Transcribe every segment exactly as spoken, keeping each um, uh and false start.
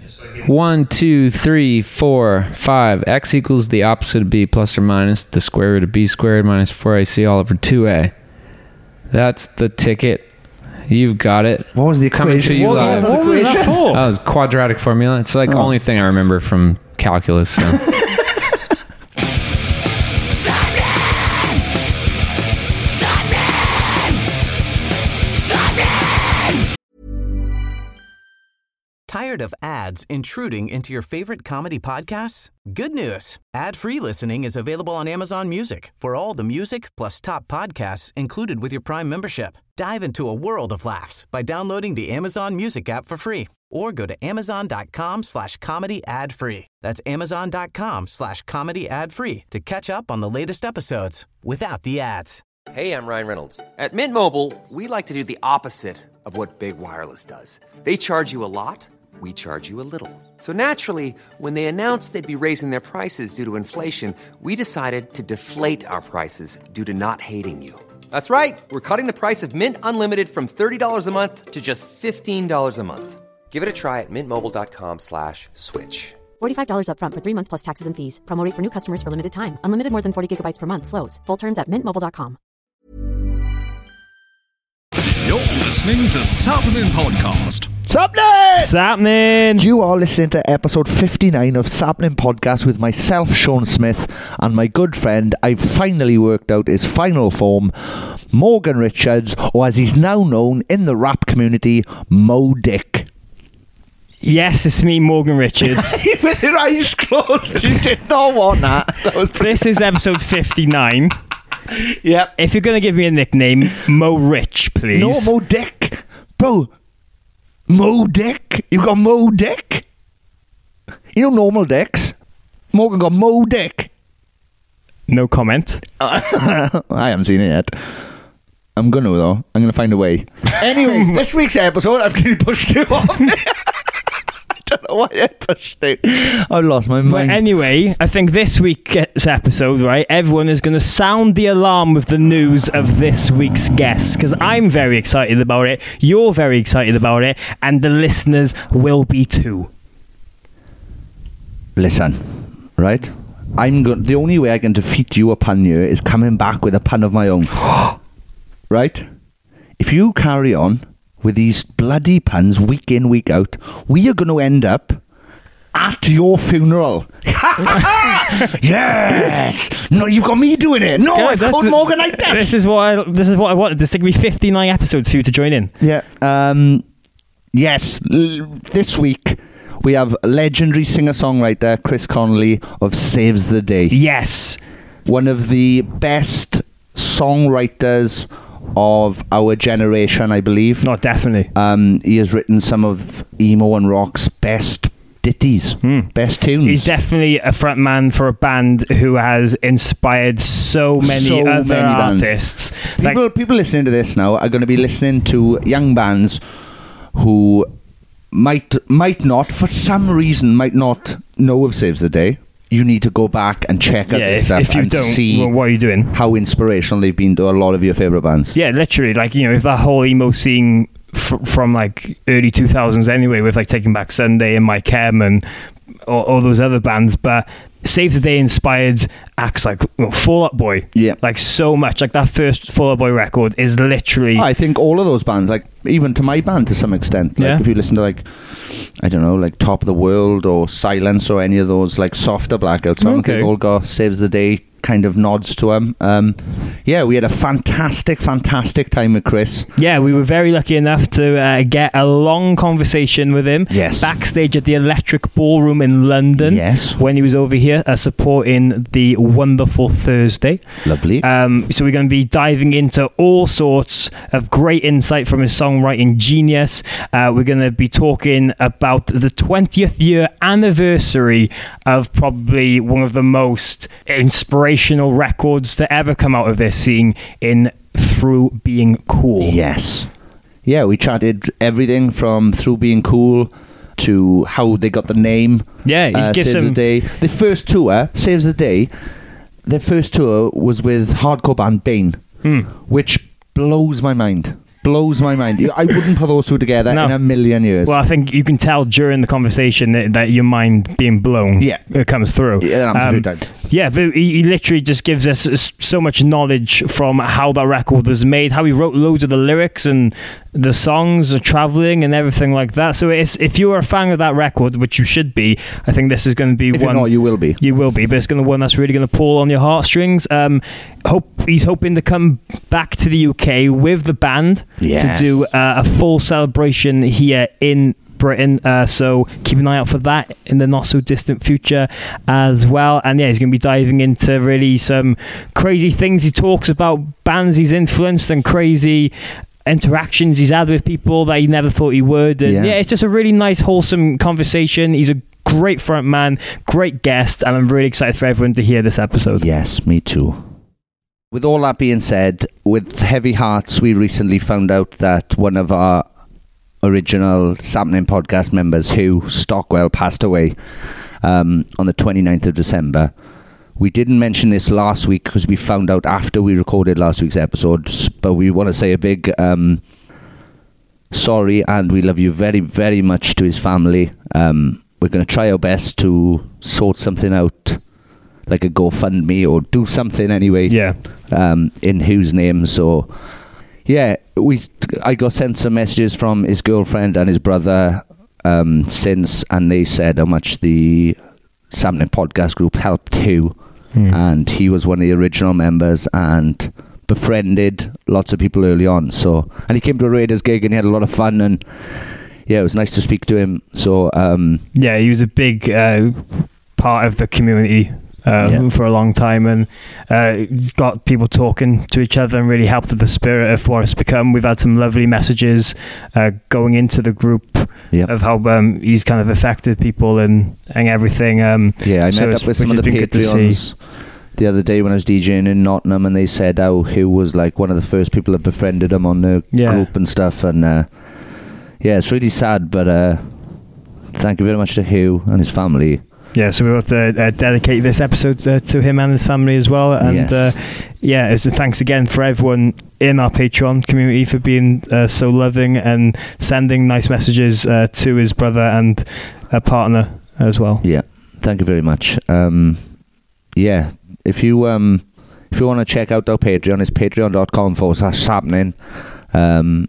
one, two, three, four, five. X equals the opposite of B plus or minus the square root of B squared minus four A C all over two A. That's the ticket. You've got it. What was the equation? You What, live. what was that for? That was quadratic formula. It's like the Oh. only thing I remember from calculus. So. Tired of ads intruding into your favorite comedy podcasts? Good news. Ad-free listening is available on Amazon Music for all the music plus top podcasts included with your Prime membership. Dive into a world of laughs by downloading the Amazon Music app for free or go to amazon.com slash comedy ad free. That's amazon.com slash comedy ad free to catch up on the latest episodes without the ads. Hey, I'm Ryan Reynolds. At Mint Mobile, we like to do the opposite of what Big Wireless does. They charge you a lot. We charge you a little. So naturally, when they announced they'd be raising their prices due to inflation, we decided to deflate our prices due to not hating you. That's right. We're cutting the price of Mint Unlimited from thirty dollars a month to just fifteen dollars a month. Give it a try at mintmobile.com slash switch. forty-five dollars up front for three months plus taxes and fees. Promo rate for new customers for limited time. Unlimited more than forty gigabytes per month. Slows full terms at mint mobile dot com. You're listening to Sapnin Podcast. Sapnin! Sapnin! You are listening to episode fifty-nine of Sapnin Podcast with myself, Sean Smith, and my good friend, I've finally worked out his final form, Morgan Richards, or as he's now known in the rap community, Mo Dick. Yes, it's me, Morgan Richards. With your eyes closed, you did not want that. That was pretty- This is episode fifty-nine. Yep. If you're going to give me a nickname, Mo Rich, please. No, Mo Dick. Bro, Mo Dick? You got Mo Dick? You know normal dicks? Morgan got Mo Dick. No comment. I haven't seen it yet. I'm going to, though. I'm going to find a way. Anyway, this week's episode, I've clearly pushed you off. I don't know why I pushed it. I lost my mind. But anyway, I think this week's episode, right, everyone is going to sound the alarm with the news of this week's guest, because I'm very excited about it, you're very excited about it, and the listeners will be too. Listen, right? I'm go- the only way I can defeat you, a pun here, is coming back with a pun of my own. Right? If you carry on with these bloody puns week in, week out, we are going to end up at your funeral. Yes! No, you've got me doing it. No, Yeah, I've this called is- Morgan like this. This is what I, this is what I wanted. There's going to be fifty-nine episodes for you to join in. Yeah. Um, yes. L- this week, we have legendary singer-songwriter Chris Connolly of Saves the Day. Yes. One of the best songwriters of our generation, I believe. Not definitely. Um, he has written some of emo and rock's best ditties, Hmm. best tunes. He's definitely a front man for a band who has inspired so many So other many bands. artists. people, Like, people listening to this now are going to be listening to young bands who might might not, for some reason, might not know of Saves the Day. You need to go back and check out yeah, this if, stuff if you and don't, see well, what are you doing? how inspirational they've been to a lot of your favourite bands. Yeah, literally, like, you know, if that whole emo scene f- from like early two thousands anyway, with like Taking Back Sunday and My Chem and all, all those other bands, but Saves the Day inspired acts like, you know, Fall Out Boy. Yeah. Like so much. Like that first Fall Out Boy record is literally... I think all of those bands, like even to my band to some extent, like Yeah. if you listen to like, I don't know, like Top of the World or Silence or any of those like softer Blackout songs, Okay. they've all got Saves the Day kind of nods to them. Um, yeah, we had a fantastic, fantastic time with Chris. Yeah, we were very lucky enough to uh, get a long conversation with him. Yes. Backstage at the Electric Ballroom in London. Yes. When he was over here uh, supporting the wonderful Thursday. Lovely. Um, so we're going to be diving into all sorts of great insight from his songwriting genius. Uh, we're going to be talking about the twentieth year anniversary of probably one of the most inspirational records to ever come out of this scene in Through Being Cool. Yes. Yeah, we chatted everything from Through Being Cool to how they got the name. Yeah, he uh, gives Saves some- the Day. The first tour, Saves the Day, their first tour was with hardcore band Bane, Hmm. which blows my mind. blows my mind. I wouldn't put those two together No. in a million years. Well, I think you can tell during the conversation that, that your mind being blown Yeah. it comes through. Yeah, that happens a few Um, times. Yeah, but he, he literally just gives us s- so much knowledge from how that record was made, how he wrote loads of the lyrics and the songs, the traveling and everything like that. So it's, if you are a fan of that record, which you should be, I think this is going to be If one. you're not, you will be. You will be, but it's going to one that's really going to pull on your heartstrings. Um, hope he's hoping to come back to the U K with the band Yes. to do uh, a full celebration here in Britain, uh, so keep an eye out for that in the not so distant future as well. And yeah, he's going to be diving into really some crazy things. He talks about bands he's influenced and crazy interactions he's had with people that he never thought he would. And yeah, Yeah. it's just a really nice, wholesome conversation. He's a great front man, great guest, and I'm really excited for everyone to hear this episode. Yes, me too. With all that being said, with heavy hearts, we recently found out that one of our original Sapnin podcast members, Hugh Stockwell, passed away um, on the twenty-ninth of December. We didn't mention this last week because we found out after we recorded last week's episode, but we want to say a big um, sorry and we love you very, very much to his family. Um, we're going to try our best to sort something out, like a GoFundMe or do something anyway, Yeah. um, in Hugh's name. So, yeah, we I got sent some messages from his girlfriend and his brother um, since, and they said how much the Sapnin podcast group helped Hugh, Hmm. and he was one of the original members and befriended lots of people early on. So, and he came to a Raiders gig and he had a lot of fun, and yeah, it was nice to speak to him. So, um, Yeah, he was a big uh, part of the community uh, Yeah. for a long time, and uh, got people talking to each other and really helped with the spirit of what it's become. We've had some lovely messages uh, going into the group yeah, of how um, he's kind of affected people and, and everything. Um, yeah, I so met it's- up with which some of has the been good to see. Patreons the other day when I was DJing in Nottingham, and they said how Hugh was like one of the first people that befriended him on the Yeah. group and stuff. And uh, yeah, it's really sad, but uh, thank you very much to Hugh and his family. Yeah, so we want to uh, dedicate this episode uh, to him and his family as well. And Yes. uh, yeah, as a thanks again for everyone in our Patreon community for being uh, so loving and sending nice messages uh, to his brother and a partner as well. Yeah, thank you very much. Um, yeah, if you um, if you want to check out our Patreon, it's patreon.com forward slash Sapnin. Um,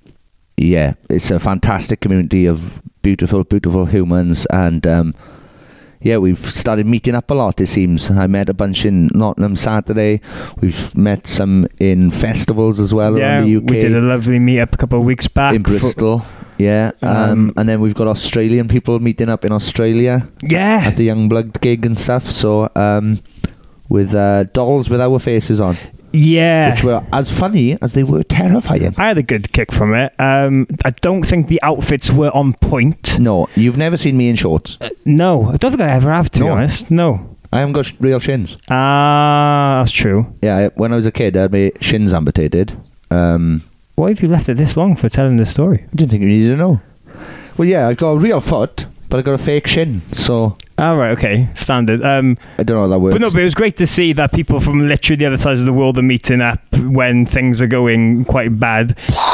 yeah, it's a fantastic community of beautiful, beautiful humans, and um, yeah, we've started meeting up a lot, it seems. I met a bunch in Nottingham Saturday. We've met some in festivals as well Yeah, around the U K. we did a lovely meet up a couple of weeks back. in Bristol. Yeah, um, Um, and then we've got Australian people meeting up in Australia Yeah. at the Youngblood gig and stuff. So, um, with uh, dolls with our faces on, Yeah. which were as funny as they were terrifying. I had a good kick from it. Um, I don't think the outfits were on point. No, you've never seen me in shorts. No, I don't think I ever have, to be No. honest. No. I haven't got sh- real shins. Ah, that's true. Yeah, I, when I was a kid, I had my shins amputated. Um, Why have you left it this long for telling this story? I didn't think you needed to know. Well, yeah, I've got a real foot, but I got a fake shin, so Oh, right, okay. Standard. Um, I don't know how that works. but no, but it was great to see that people from literally the other sides of the world are meeting up when things are going quite bad.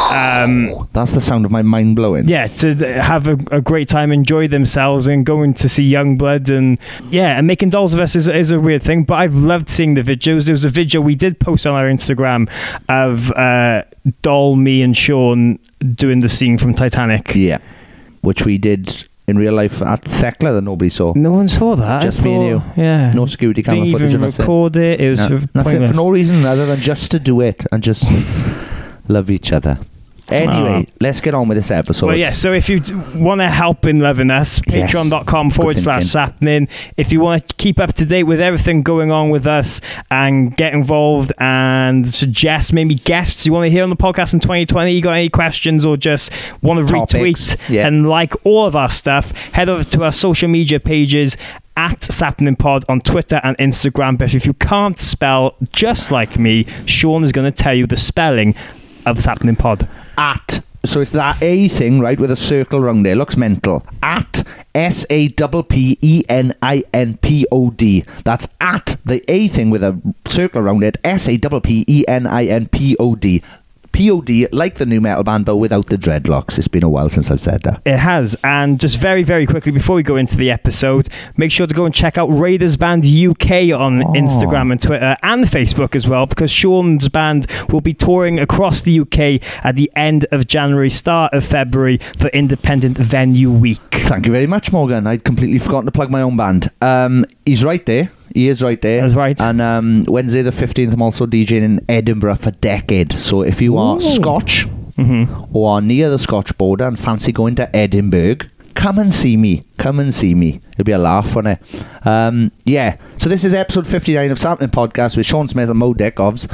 Um, That's the sound of my mind blowing. yeah, to th- have a, a great time, enjoy themselves, and going to see Youngblood, and yeah, and making dolls of us is, is a weird thing. But I've loved seeing the videos. There was a video we did post on our Instagram of uh, Doll, me, and Sean doing the scene from Titanic. Yeah, which we did in real life at Thekla that nobody saw. No one saw that. I Just me and thought- Yeah. No security camera Didn't footage even or nothing. record it. It was No, nothing pointless. for no reason other than just to do it and just love each other. Anyway, Ah. let's get on with this episode. Well, yeah, so if you want to help in loving us, Yes. patreon.com forward Good slash sapnin. If you want to keep up to date with everything going on with us and get involved and suggest maybe guests you want to hear on the podcast in twenty twenty, you got any questions or just want to Topics, retweet yeah. and like all of our stuff, head over to our social media pages at Sapnin Pod on Twitter and Instagram. But if you can't spell just like me, Sean is going to tell you the spelling of Sapnin Pod. At. So it's that A thing, right, with a circle around there. Looks mental. At S A P P E N I N P O D. That's at the A thing with a circle around it. S A P P E N I N P O D. P O D, like the new metal band, but without the dreadlocks. It's been a while since I've said that. It has. And just very, very quickly, before we go into the episode, make sure to go and check out Raiders Band U K on Oh. Instagram and Twitter and Facebook as well, because Sean's band will be touring across the U K at the end of January, start of February for Independent Venue Week. Thank you very much, Morgan. I'd completely forgotten to plug my own band. Um, he's right there. He is right there. That's right. And um, Wednesday the fifteenth, I'm also DJing in Edinburgh for Decade. So if you are Ooh. Scotch Mm-hmm. or are near the Scotch border and fancy going to Edinburgh, come and see me. Come and see me. It'll be a laugh, won't it? Um, yeah. So this is episode fifty-nine of Sampling Podcast with Sean Smith and Mo Dickovs.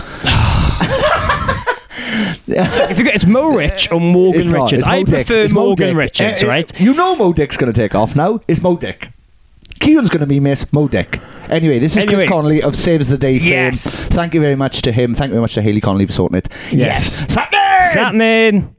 If you get, it's Mo Rich or Morgan It's not. Richards. It's Mo I Dick. prefer It's Mo Morgan Dick. Richards, Eh, eh, right? You know Mo Dick's going to take off now. It's Mo Dick. Kieran's going to be Miss Mo Dick. Anyway, this is Anyway. Chris Connolly of Saves the Day fame. Yes. Thank you very much to him. Thank you very much to Hayley Connolly for sorting it. Yes. Yes. Sapnin! Sapnin!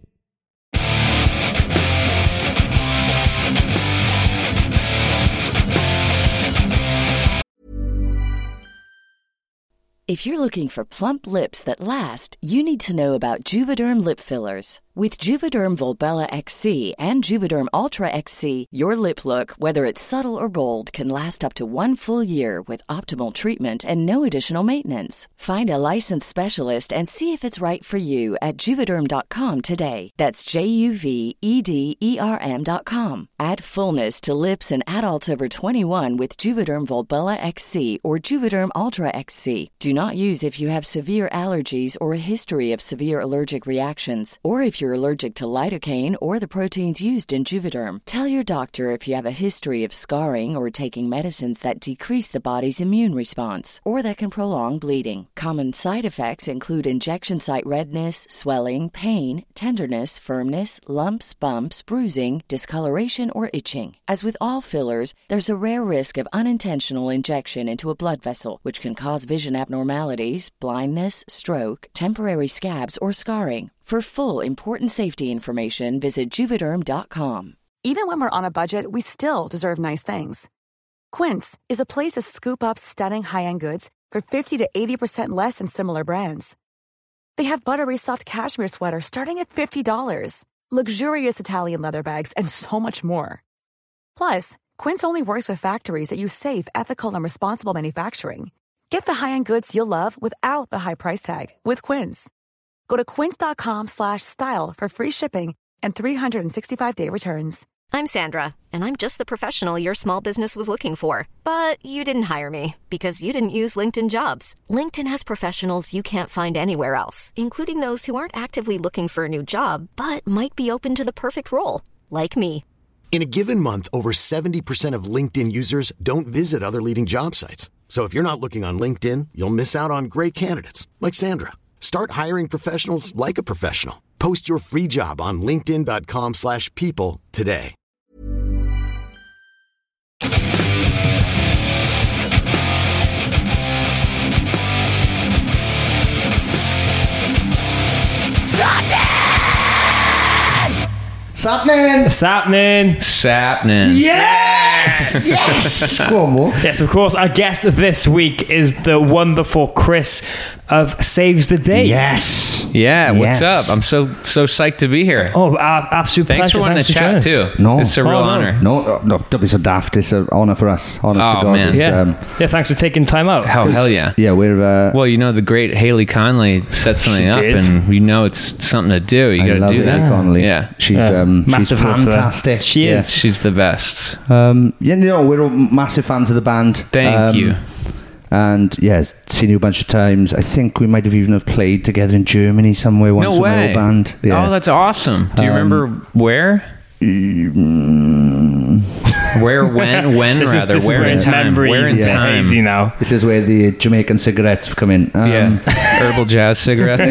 If you're looking for plump lips that last, you need to know about Juvederm lip fillers. With Juvederm Volbella X C and Juvederm Ultra X C, your lip look, whether it's subtle or bold, can last up to one full year with optimal treatment and no additional maintenance. Find a licensed specialist and see if it's right for you at Juvederm dot com today. That's J U V E D E R M dot com. Add fullness to lips in adults over twenty-one with Juvederm Volbella X C or Juvederm Ultra X C. Do not use if you have severe allergies or a history of severe allergic reactions, or if you're allergic to lidocaine or the proteins used in Juvederm. Tell your doctor if you have a history of scarring or taking medicines that decrease the body's immune response or that can prolong bleeding. Common side effects include injection site redness, swelling, pain, tenderness, firmness, lumps, bumps, bruising, discoloration, or itching. As with all fillers, there's a rare risk of unintentional injection into a blood vessel, which can cause vision abnormalities, blindness, stroke, temporary scabs, or scarring. For full, important safety information, visit Juvederm dot com. Even when we're on a budget, we still deserve nice things. Quince is a place to scoop up stunning high-end goods for fifty to eighty percent less than similar brands. They have buttery soft cashmere sweaters starting at fifty dollars, luxurious Italian leather bags, and so much more. Plus, Quince only works with factories that use safe, ethical, and responsible manufacturing. Get the high-end goods you'll love without the high price tag with Quince. Go to quince.com slash style for free shipping and three sixty-five day returns. I'm Sandra, and I'm just the professional your small business was looking for. But you didn't hire me because you didn't use LinkedIn Jobs. LinkedIn has professionals you can't find anywhere else, including those who aren't actively looking for a new job, but might be open to the perfect role, like me. In a given month, over seventy percent of LinkedIn users don't visit other leading job sites. So if you're not looking on LinkedIn, you'll miss out on great candidates like Sandra. Start hiring professionals like a professional. Post your free job on linkedin.com slash people today. Sapnin! Sapnin! Sapnin. Yes! Yes! Go on, Mo. Yes, of course. Our guest this week is the wonderful Chris of Saves the Day. Yes! Yeah, what's Yes. up? I'm so so psyched to be here. Oh, uh, absolute Thanks pleasure. for wanting to Thanks chat joining us. too. No. It's a real Oh, no. honor. No, no, no, don't be so daft. It's an honour for us. Honest Oh, to God. man. It's, Yeah. um, yeah, thanks for taking time out. Hell, 'Cause- hell yeah. yeah, we're... Uh, Well, you know, the great Hayley Connolly set something She up, did. and you know it's something to do. You I got love to do it, that. Connolly. Yeah. She's, Yeah. um, she's Massive love for her. fantastic. She Yeah. is. She's the best. Um, yeah, you know, we're all massive fans of the band. Thank Um, you. And yeah, seen you a bunch of times. I think we might have even have played together in Germany somewhere once No with my way. old band. Yeah. Oh, that's awesome. Do you Um, remember where? Mm, Where, when, when This is, rather? this is where where in his time? memories Where in are time? hazy now. this is where the Jamaican cigarettes have come in. Um, Yeah. Herbal jazz cigarettes.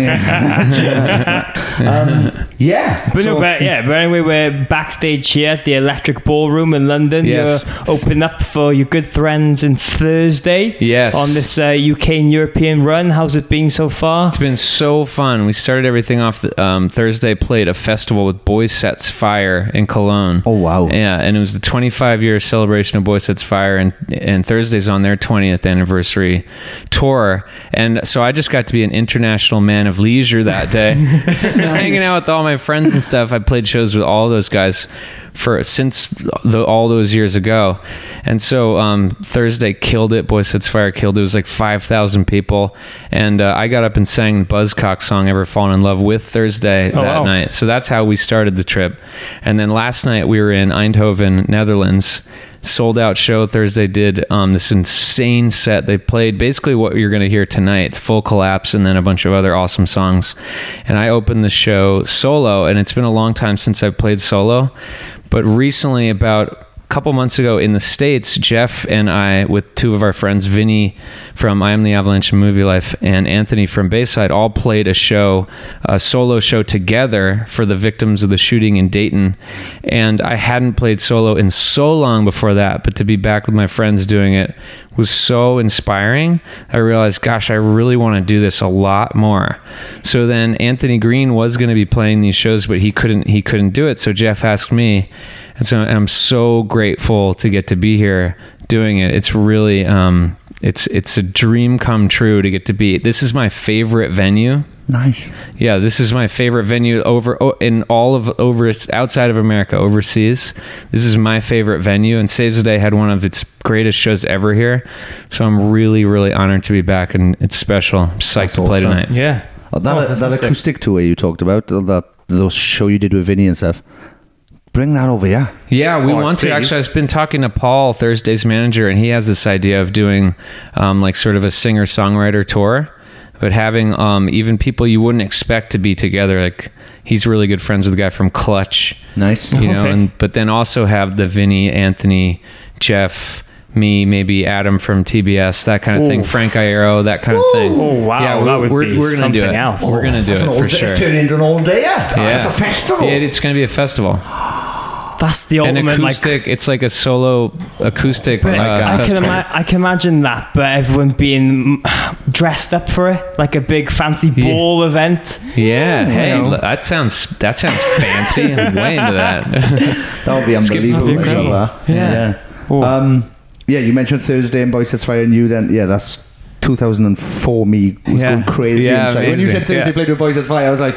um, yeah. But so- no, but yeah, but anyway, we're backstage here at the Electric Ballroom in London. Yes. You're opening up for your good friends in Thursday. Yes. On this uh, U K and European run. How's it been so far? It's been so fun. We started everything off the, um, Thursday, played a festival with Boys Sets Fire in Cologne. Oh, wow. Yeah, and it was the twenty-five twenty-five year celebration of Boy Sets Fire, and and Thursday's on their twentieth anniversary tour, and so I just got to be an international man of leisure that day, hanging out with all my friends and stuff. I played shows with all those guys for since the, all those years ago, and so um, Thursday killed it. Boy Sets Fire killed it. It was like five thousand people, and uh, I got up and sang the Buzzcock song "Ever Fallen in Love" with Thursday oh, that wow. night. So that's how we started the trip. And then last night we were in Eindhoven, Netherlands. Sold out show. Thursday did um, this insane set. They played basically what you're going to hear tonight. It's Full Collapse and then a bunch of other awesome songs. And I opened the show solo, and it's been a long time since I've played solo. But recently, about a couple months ago in the States, Jeff and I, with two of our friends, Vinny from I Am the Avalanche and Movie Life, and Anthony from Bayside, all played a show, a solo show together for the victims of the shooting in Dayton. And I hadn't played solo in so long before that, but to be back with my friends doing it was so inspiring. I realized, gosh, I really want to do this a lot more. So then Anthony Green was going to be playing these shows, but he couldn't, he couldn't do it. So Jeff asked me, and so I'm so grateful to get to be here doing it. It's really, um, it's, it's a dream come true to get to be, this is my favorite venue. Nice. Yeah, this is my favorite venue over in all of over outside of America, overseas. This is my favorite venue, and Saves the Day had one of its greatest shows ever here. So I'm really, really honored to be back, and it's special. I'm psyched That's to play awesome. tonight. Yeah. Oh, that Oh, that fantastic. acoustic tour you talked about, that those show you did with Vinny and stuff. Bring that over, yeah. Yeah, we Oh, want to. please. Actually, I've been talking to Paul, Thursday's manager, and he has this idea of doing um, like sort of a singer-songwriter tour, but having um, even people you wouldn't expect to be together. Like, he's really good friends with the guy from Clutch. Nice. You know, Okay. and but then also have the Vinny, Anthony, Jeff, me, maybe Adam from T B S, that kind of thing, Ooh. Frank Iero, that kind of thing. Oh, wow, Yeah, that we're, would we're, be we're gonna do something it. else. We're gonna do it for sure. It's turning into an all day. Yeah. It's a festival. Yeah, it's gonna be a festival. That's the An ultimate, like. acoustic. It's like a solo acoustic. But uh, I, can festival. ima- I can imagine that, but everyone being mm, dressed up for it, like a big fancy ball event. Yeah. Hey, know. l- that sounds that sounds fancy. I'm way into that. That would be unbelievable. That'd be I great. love that. Yeah. Yeah. Oh. Um, yeah, you mentioned Thursday and Boy Sets Fire and you then. Yeah, that's two thousand four me was Yeah. going crazy Yeah, inside. When you amazing. said Thursday Yeah. played with Boy Sets Fire, I was like,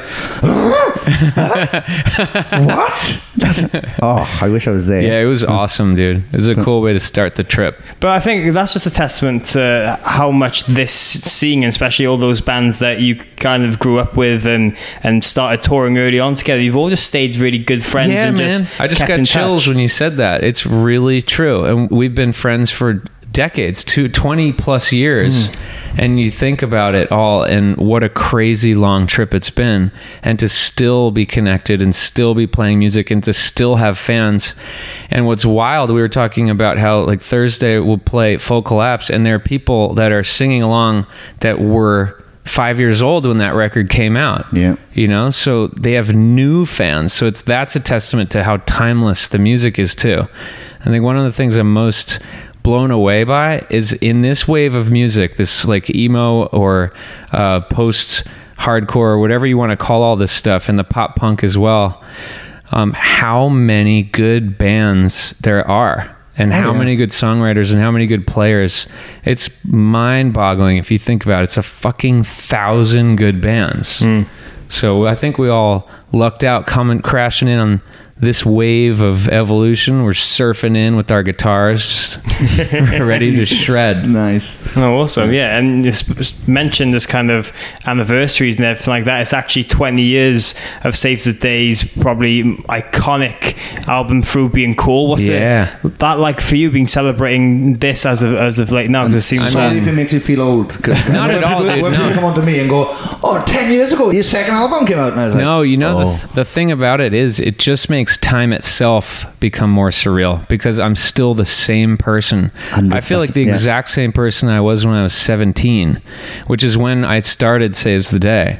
what? That's, oh, I wish I was there. Yeah, it was awesome, dude. It was a cool way to start the trip. But I think that's just a testament to how much this scene, especially all those bands that you kind of grew up with and, and started touring early on together, you've all just stayed really good friends. Yeah, and man. just I just kept got in chills touch. when you said that. It's really true. And we've been friends for decades, two, twenty plus years. Mm. And you think about it all and what a crazy long trip it's been. And to still be connected and still be playing music and to still have fans. And what's wild, we were talking about how like Thursday we'll play Full Collapse and there are people that are singing along that were five years old when that record came out. Yeah. You know, so they have new fans. So it's that's a testament to how timeless the music is too. I think one of the things I'm most blown away by is in this wave of music, this like emo or uh, post hardcore or whatever you want to call all this stuff, and the pop punk as well, um, how many good bands there are. And how yeah. many good songwriters and how many good players. It's mind-boggling if you think about it. It's a fucking thousand good bands. So I think we all lucked out coming crashing in on this wave of evolution. We're surfing in with our guitars, just ready to shred. Nice. Oh, awesome. Yeah. And you s- mentioned this kind of anniversaries and everything like that. It's actually twenty years of Saves the Day's probably iconic album Through Being Cool. What's Yeah. it that like for you, being celebrating this as of, as of late now? Because it seems I Sorry mean- if it makes you feel old. 'cause Not when at all, people, dude, When no. people come on to me and go, oh, ten years ago, your second album came out. And I was like, No, you know, oh. the, th- the thing about it is it just makes time itself become more surreal because I'm still the same person. I feel like the Yeah. exact same person I was when I was seventeen, which is when I started Saves the Day.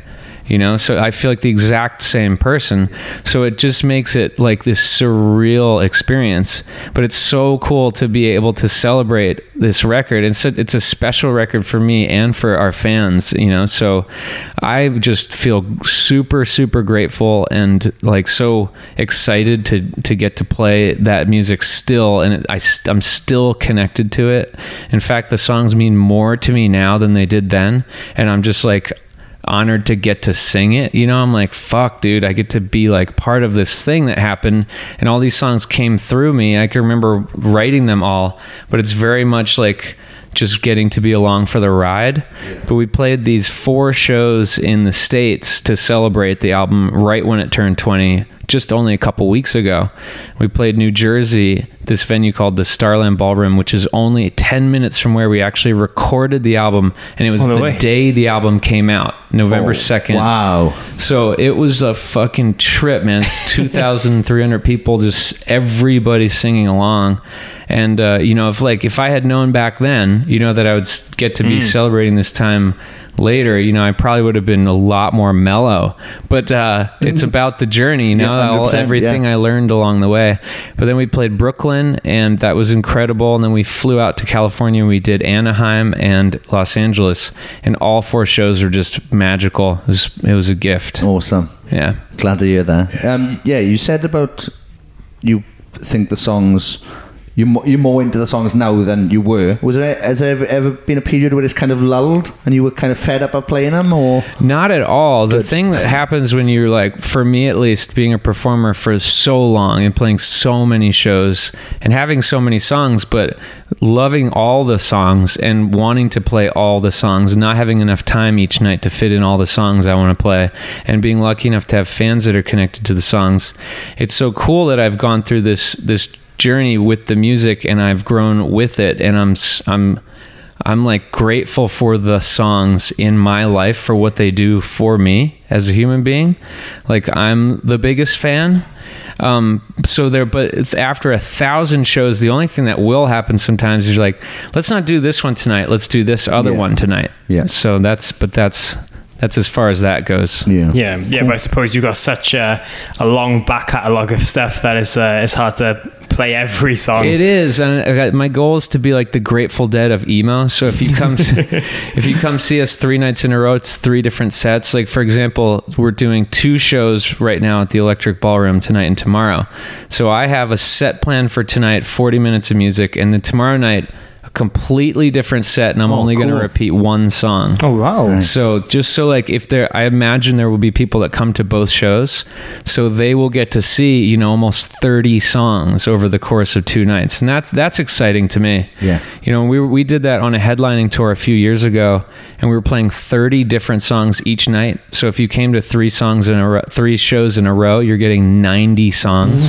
you know, so I feel like the exact same person. So it just makes it like this surreal experience, but it's so cool to be able to celebrate this record. It's a, it's a special record for me and for our fans, you know, so I just feel super, super grateful and like so excited to, to get to play that music still. And it, I, I'm still connected to it. In fact, the songs mean more to me now than they did then. And I'm just like, honored to get to sing it, you know. I'm like, fuck dude, I get to be like part of this thing that happened, and all these songs came through me. I can remember writing them all, but it's very much like just getting to be along for the ride. Yeah. But we played these four shows in the States to celebrate the album right when it turned twenty, just only a couple weeks ago. We played New Jersey, this venue called the Starland Ballroom, which is only ten minutes from where we actually recorded the album, and it was the, the day the album came out, November second. Wow. So it was a fucking trip, man. It's two thousand three hundred people, just everybody singing along. And, uh, you know, if like, if I had known back then, you know, that I would get to be mm. celebrating this time later, you know, I probably would have been a lot more mellow, but uh it's about the journey, you know, yeah, all, everything yeah. I learned along the way. But then we played Brooklyn, and that was incredible, and then we flew out to California. We did Anaheim and Los Angeles, and all four shows were just magical. It was, it was a gift. Awesome. Yeah, glad to hear that. Um yeah, you said about you think the songs You're more, you're more into the songs now than you were. Was there, has there ever, ever been a period where it's kind of lulled and you were kind of fed up of playing them, or? Not at all. Good. The thing that happens when you're like, for me at least, being a performer for so long and playing so many shows and having so many songs, but loving all the songs and wanting to play all the songs, not having enough time each night to fit in all the songs I want to play, and being lucky enough to have fans that are connected to the songs. It's so cool that I've gone through this this journey with the music, and I've grown with it, and I'm I'm I'm like grateful for the songs in my life for what they do for me as a human being. Like, I'm the biggest fan. Um, so there, but after a thousand shows, the only thing that will happen sometimes is like, let's not do this one tonight. Let's do this other yeah. one tonight. Yeah. So that's, but that's, That's as far as that goes. Yeah, yeah, yeah. But I suppose you've got such a, a long back catalogue of stuff that it's uh, it's hard to play every song. It is, and my goal is to be like the Grateful Dead of emo. So if you come, if you come see us three nights in a row, it's three different sets. Like, for example, we're doing two shows right now at the Electric Ballroom tonight and tomorrow. So I have a set plan for tonight, forty minutes of music, and then tomorrow night, completely different set, and I'm oh, only cool. going to repeat one song. Oh wow. Nice. So just so like if there, I imagine there will be people that come to both shows, so they will get to see, you know, almost thirty songs over the course of two nights, and that's that's exciting to me. Yeah, you know, we we did that on a headlining tour a few years ago, and we were playing thirty different songs each night. So if you came to three songs in a row, three shows in a row, you're getting ninety songs.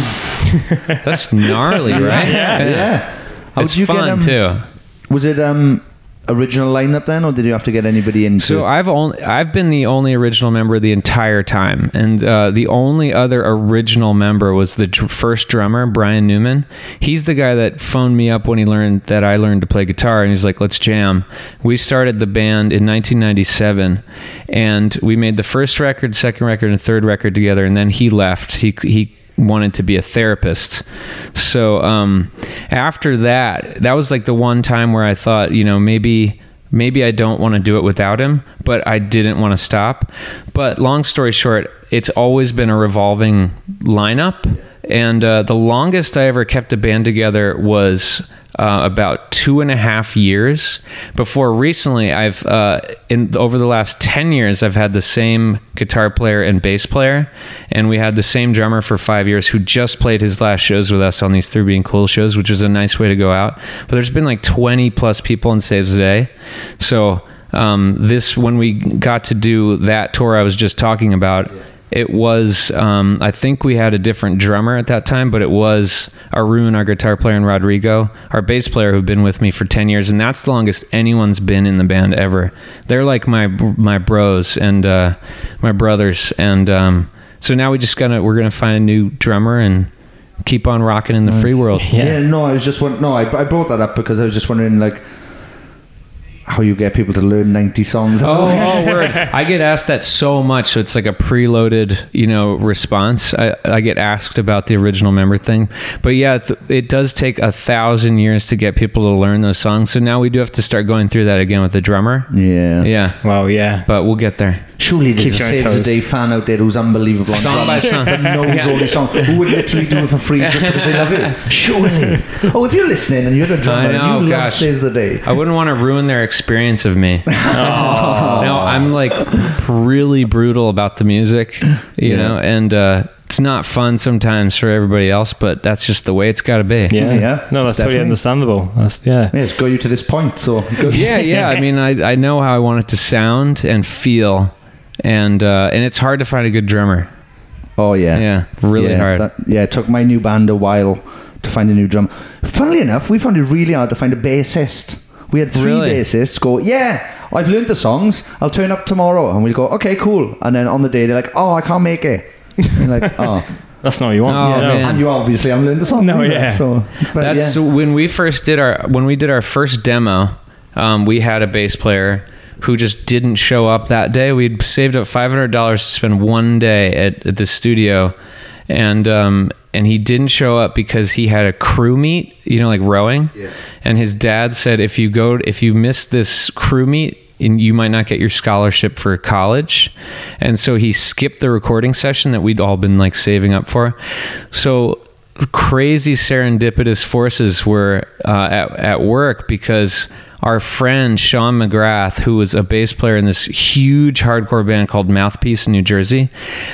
That's gnarly, right? Yeah, yeah. How It's did you fun get, um, too. Was it um original lineup then, or did you have to get anybody in? So I've only I've been the only original member the entire time, and uh, the only other original member was the dr- first drummer, Brian Newman. He's the guy that phoned me up when he learned that I learned to play guitar, and he's like, "Let's jam." We started the band in nineteen ninety-seven, and we made the first record, second record, and third record together. And then he left. He he. wanted to be a therapist. So um, after that, that was like the one time where I thought, you know, maybe maybe I don't want to do it without him, but I didn't want to stop. But long story short, it's always been a revolving lineup. And uh, the longest I ever kept a band together was uh, about two and a half years. Before recently, I've uh, in over the last ten years, I've had the same guitar player and bass player, and we had the same drummer for five years who just played his last shows with us on these Through Being Cool shows, which was a nice way to go out. But there's been like twenty plus people in Saves the Day, so um, this when we got to do that tour I was just talking about. It was, um, I think we had a different drummer at that time, but it was Arun, our guitar player, and Rodrigo, our bass player, who've been with me for ten years, and that's the longest anyone's been in the band ever. They're like my my bros and uh, my brothers, and um, so now we just gotta we're gonna find a new drummer and keep on rocking in the nice. free world. Yeah. yeah, no, I was just no, I I brought that up because I was just wondering, like, how you get people to learn ninety songs. Oh, oh word. I get asked that so much, so it's like a preloaded, you know, response. I, I get asked about the original member thing. But yeah, th- it does take a thousand years to get people to learn those songs. So now we do have to start going through that again with the drummer. Yeah. Yeah. Well, yeah. But we'll get there. Surely there's Keep a you on Saves the toes. Day fan out there who's unbelievable on Song drums by song. that knows all these songs, who would literally do it for free just because they love it. Surely. Oh, if you're listening and you're a drummer I know, and you love gosh. Saves the Day. I wouldn't want to ruin their experience of me. Oh. No, I'm like really brutal about the music, you Yeah. know, and uh, it's not fun sometimes for everybody else, but that's just the way it's got to be. Yeah. Yeah, No, that's totally definitely. understandable. That's, yeah. Yeah, it's got you to this point, so go. Yeah, yeah. I mean, I, I know how I want it to sound and feel, and uh, and it's hard to find a good drummer. Oh yeah, Yeah, really yeah, hard. that- yeah, it took my new band a while to find a new drum. Funnily enough, we found it really hard to find a bassist. We had three Really? bassists go, yeah, I've learned the songs, I'll turn up tomorrow. And we'll go, okay, cool. And then on the day, they're like, oh, I can't make it. And you're like, oh. That's not what you want. Oh, you know. man. And you obviously haven't learned the song. No, either, yeah. So, but That's yeah. when we first did our when we did our first demo. Um, we had a bass player who just didn't show up that day. We'd saved up five hundred dollars to spend one day at, at the studio, and um, and he didn't show up because he had a crew meet, you know, like rowing. Yeah. And his dad said, if you go, if you miss this crew meet, and you might not get your scholarship for college. And so he skipped the recording session that we'd all been like saving up for. So crazy serendipitous forces were uh, at, at work, because our friend Sean McGrath, who was a bass player in this huge hardcore band called Mouthpiece in New Jersey,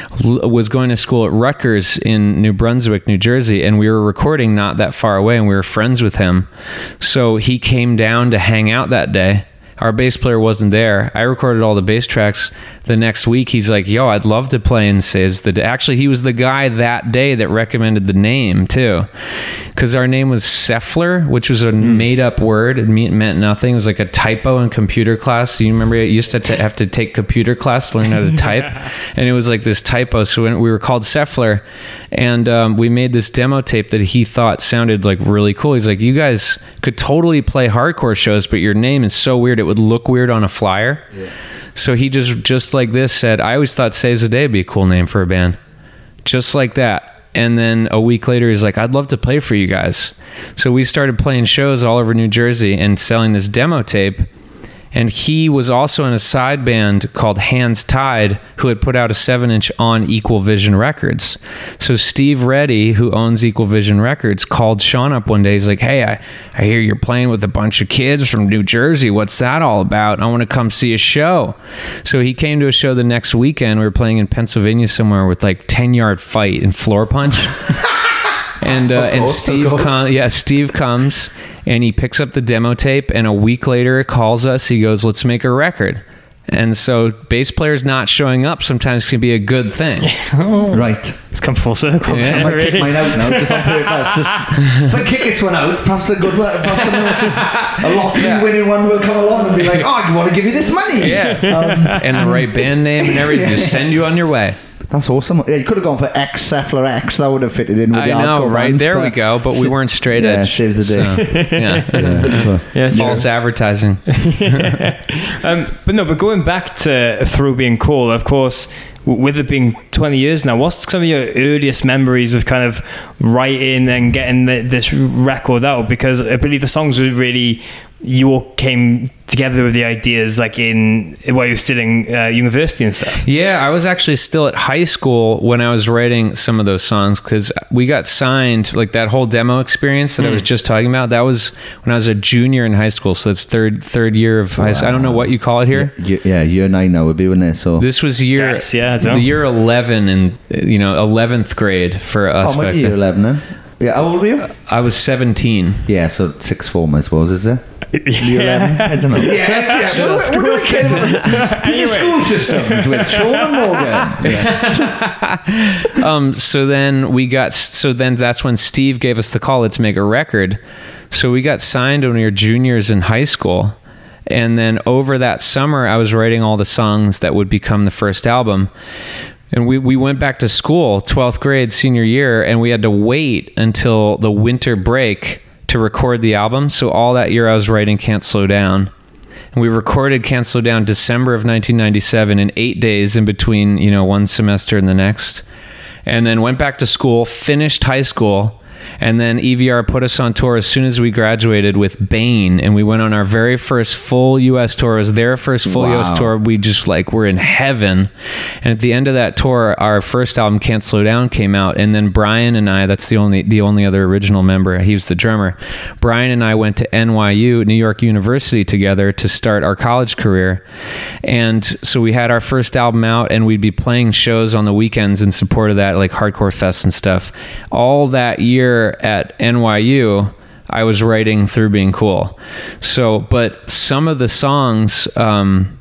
l- was going to school at Rutgers in New Brunswick, New Jersey, and we were recording not that far away, and we were friends with him. So he came down to hang out that day. Our bass player wasn't there. I recorded all the bass tracks. The next week, he's like, yo, I'd love to play in Saves the Day. Actually, he was the guy that day that recommended the name, too. Because our name was Seffler, which was a mm. made-up word. It me- meant nothing. It was like a typo in computer class. You remember, you used to t- have to take computer class to learn how to type. Yeah. And it was like this typo. So when we were called Seffler. And um, we made this demo tape that he thought sounded like really cool. He's like, you guys could totally play hardcore shows, but your name is so weird, it would look weird on a flyer. Yeah. So he just, just like this said, I always thought Saves the Day would be a cool name for a band. Just like that. And then a week later, he's like, I'd love to play for you guys. So we started playing shows all over New Jersey and selling this demo tape. And he was also in a side band called Hands Tied, who had put out a seven inch on Equal Vision Records. So Steve Reddy, who owns Equal Vision Records, called Sean up one day. He's like, hey, I, I hear you're playing with a bunch of kids from New Jersey. What's that all about? I want to come see a show. So he came to a show the next weekend. We were playing in Pennsylvania somewhere with like ten yard fight and floor punch. And uh, and Steve com- yeah Steve comes and he picks up the demo tape, and a week later calls us. He goes, let's make a record. And so bass players not showing up sometimes can be a good thing. Oh. Right. It's come full circle. Yeah, I might really. kick mine out now, just on purpose. Just, if I kick this one out, perhaps a good one, perhaps a lottery yeah. winning one will come along and be like, oh, I want to give you this money. Yeah. Um, and the right band name and everything. Yeah. Just send you on your way. That's awesome. Yeah, you could have gone for X Seffler X. That would have fitted in with I the know, hardcore right? bands, There but we go. But we weren't straight yeah, edge. Saves the day. So, yeah. yeah. yeah False true. advertising. um, but no, but going back to Through Being Cool, of course, with it being twenty years now, what's some of your earliest memories of kind of writing and getting the, this record out? Because I believe the songs were really, you all came together with the ideas like in while you were still in uh, university and stuff. Yeah, I was actually still at high school when I was writing some of those songs, because we got signed, like that whole demo experience that mm. I was just talking about, that was when I was a junior in high school. So it's third third year of high school. I don't know what you call it here. Yeah, yeah, year nine now would be, wouldn't it? So this was year That's, yeah, the year eleven, and you know eleventh grade for us. Oh, back year then. eleven then. Yeah, how old were you? I was seventeen. Yeah, so sixth form, I suppose, is it? Year eleven? I don't know. Yeah, yeah. So What, school what system. anyway. School systems with Sean and Morgan. Yeah. um, so then we got, so then that's when Steve gave us the call, let's make a record. So we got signed when we were juniors in high school. And then over that summer, I was writing all the songs that would become the first album. And we, we went back to school, twelfth grade, senior year, and we had to wait until the winter break to record the album. So all that year I was writing Can't Slow Down. And we recorded Can't Slow Down December of nineteen ninety-seven in eight days in between, you know, one semester and the next. And then went back to school, finished high school. And then E V R put us on tour as soon as we graduated with Bane, and we went on our very first full U S tour. It was their first full wow. U S tour. We just like were in heaven. And at the end of that tour, our first album, Can't Slow Down, came out. And then Brian and I, that's the only the only other original member, he was the drummer. Brian and I went to N Y U, New York University, together to start our college career. And so we had our first album out, and we'd be playing shows on the weekends in support of that, like hardcore fests and stuff. All that year at N Y U, I was writing Through Being Cool. So, but some of the songs, um,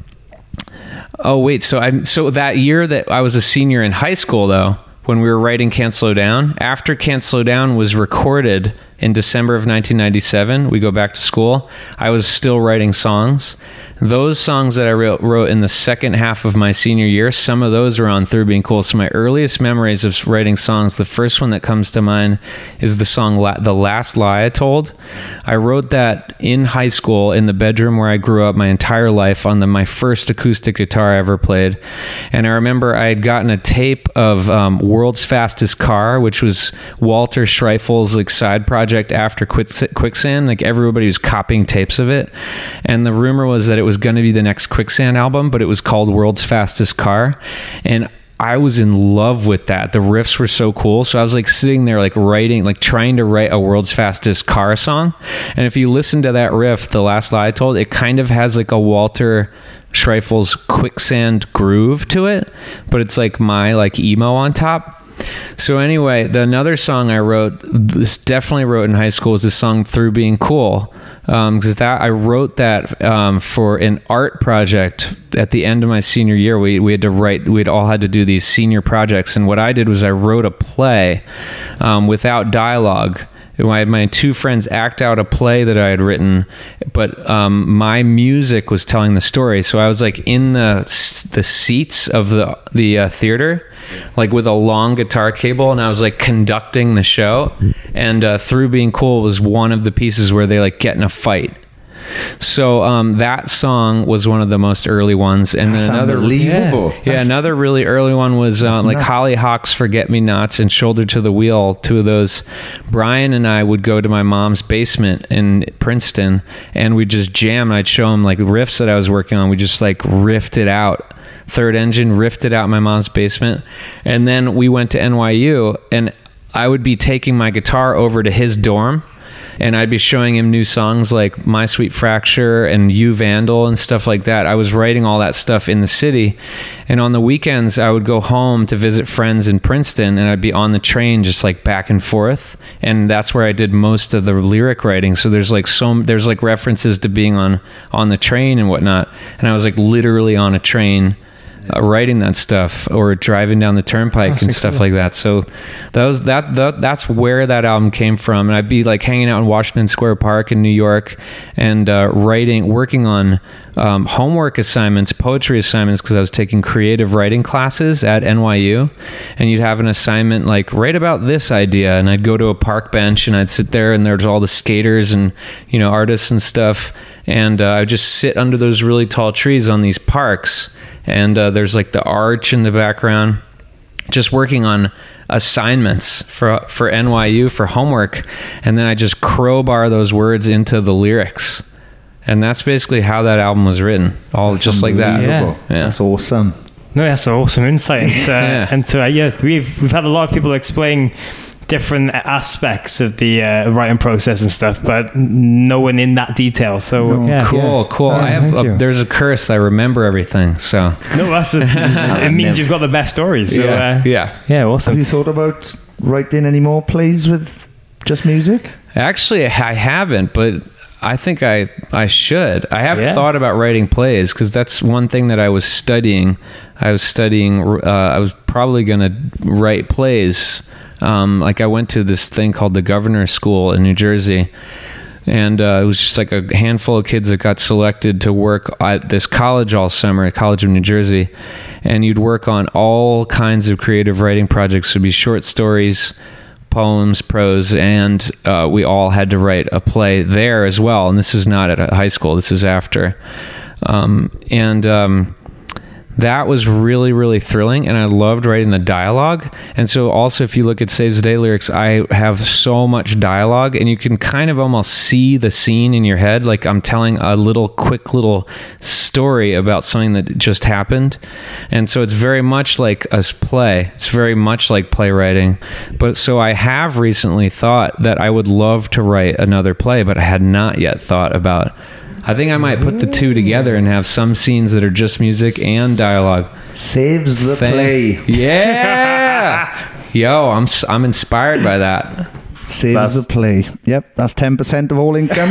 oh wait, so I, so that year that I was a senior in high school, though, when we were writing Can't Slow Down, after Can't Slow Down was recorded in December of nineteen ninety-seven, we go back to school, I was still writing songs. Those songs that I wrote, wrote in the second half of my senior year, some of those are on Through Being Cool. So my earliest memories of writing songs, the first one that comes to mind is the song La- The Last Lie I Told. I wrote that in high school in the bedroom where I grew up my entire life on the, my first acoustic guitar I ever played. And I remember I had gotten a tape of um, World's Fastest Car, which was Walter Schreifel's like side project after Quicksand. Like everybody was copying tapes of it. And the rumor was that it was going to be the next Quicksand album, but it was called World's Fastest Car. And I was in love with that. The riffs were so cool. So I was like sitting there like writing, like trying to write a World's Fastest Car song. And if you listen to that riff, The Last Lie I Told, it kind of has like a Walter Schreifel's Quicksand groove to it, but it's like my like emo on top. So anyway, the another song I wrote, this definitely wrote in high school, is this song Through Being Cool. Um, because that I wrote that um, for an art project at the end of my senior year. We we had to write. We'd all had to do these senior projects, and what I did was I wrote a play um, without dialogue. I had my two friends act out a play that I had written, but um, my music was telling the story. So I was like in the the seats of the the uh, theater, like with a long guitar cable, and I was like conducting the show. And uh, Through Being Cool was one of the pieces where they like get in a fight. So um, that song was one of the most early ones, and That's then another unbelievable. yeah, yeah another really early one was um, like nuts. Hollyhocks, Forget Me Nots, and Shoulder to the Wheel. Two of those. Brian and I would go to my mom's basement in Princeton, and we'd just jam. And I'd show him like riffs that I was working on. We just like riffed it out. Third Engine, riffed it out in my mom's basement, and then we went to N Y U, and I would be taking my guitar over to his dorm. And I'd be showing him new songs like My Sweet Fracture and You Vandal and stuff like that. I was writing all that stuff in the city. And on the weekends, I would go home to visit friends in Princeton, and I'd be on the train just like back and forth. And that's where I did most of the lyric writing. So there's like so there's like references to being on, on the train and whatnot. And I was like literally on a train Uh, writing that stuff, or driving down the turnpike oh, and stuff cool. like that. So that was that, that that's where that album came from. And I'd be like hanging out in Washington Square Park in New York and uh, writing, working on um, homework assignments, poetry assignments, because I was taking creative writing classes at N Y U. And you'd have an assignment like, write about this idea. And I'd go to a park bench and I'd sit there, and there's all the skaters and, you know, artists and stuff. And uh, I'd just sit under those really tall trees on these parks. And uh, there's like the arch in the background, just working on assignments for for N Y U for homework. And then I just crowbar those words into the lyrics. And that's basically how that album was written, all that's just like that. Yeah. Yeah. That's awesome. No, that's an awesome insight. And, uh, yeah, and uh, yeah, we've we've had a lot of people explain different aspects of the uh, writing process and stuff, but no one in that detail. So no, yeah, cool, yeah. cool. Oh, I have thank a, you. there's a curse. I remember everything. So no, that's a, it means you've got the best stories. So, yeah, uh, yeah, yeah, awesome. Have you thought about writing any more plays with just music? Actually, I haven't, but I think I I should. I have Yeah. thought about writing plays, because that's one thing that I was studying. I was studying. Uh, I was probably going to write plays. Um, like I went to this thing called the Governor's School in New Jersey, and uh, it was just like a handful of kids that got selected to work at this college all summer, at College of New Jersey, and you'd work on all kinds of creative writing projects. It would be short stories, poems, prose, and uh, we all had to write a play there as well. And this is not at a high school. This is after. Um, and um, that was really, really thrilling. And I loved writing the dialogue. And so also, if you look at Saves the Day lyrics, I have so much dialogue, and you can kind of almost see the scene in your head. Like I'm telling a little quick little story about something that just happened. And so it's very much like a play. It's very much like playwriting. But so I have recently thought that I would love to write another play, but I had not yet thought about I think I might put the two together and have some scenes that are just music and dialogue. Saves the Thank- play. Yeah. Yo, I'm s- I'm inspired by that. Saves That's- the play. Yep, that's ten percent of all income.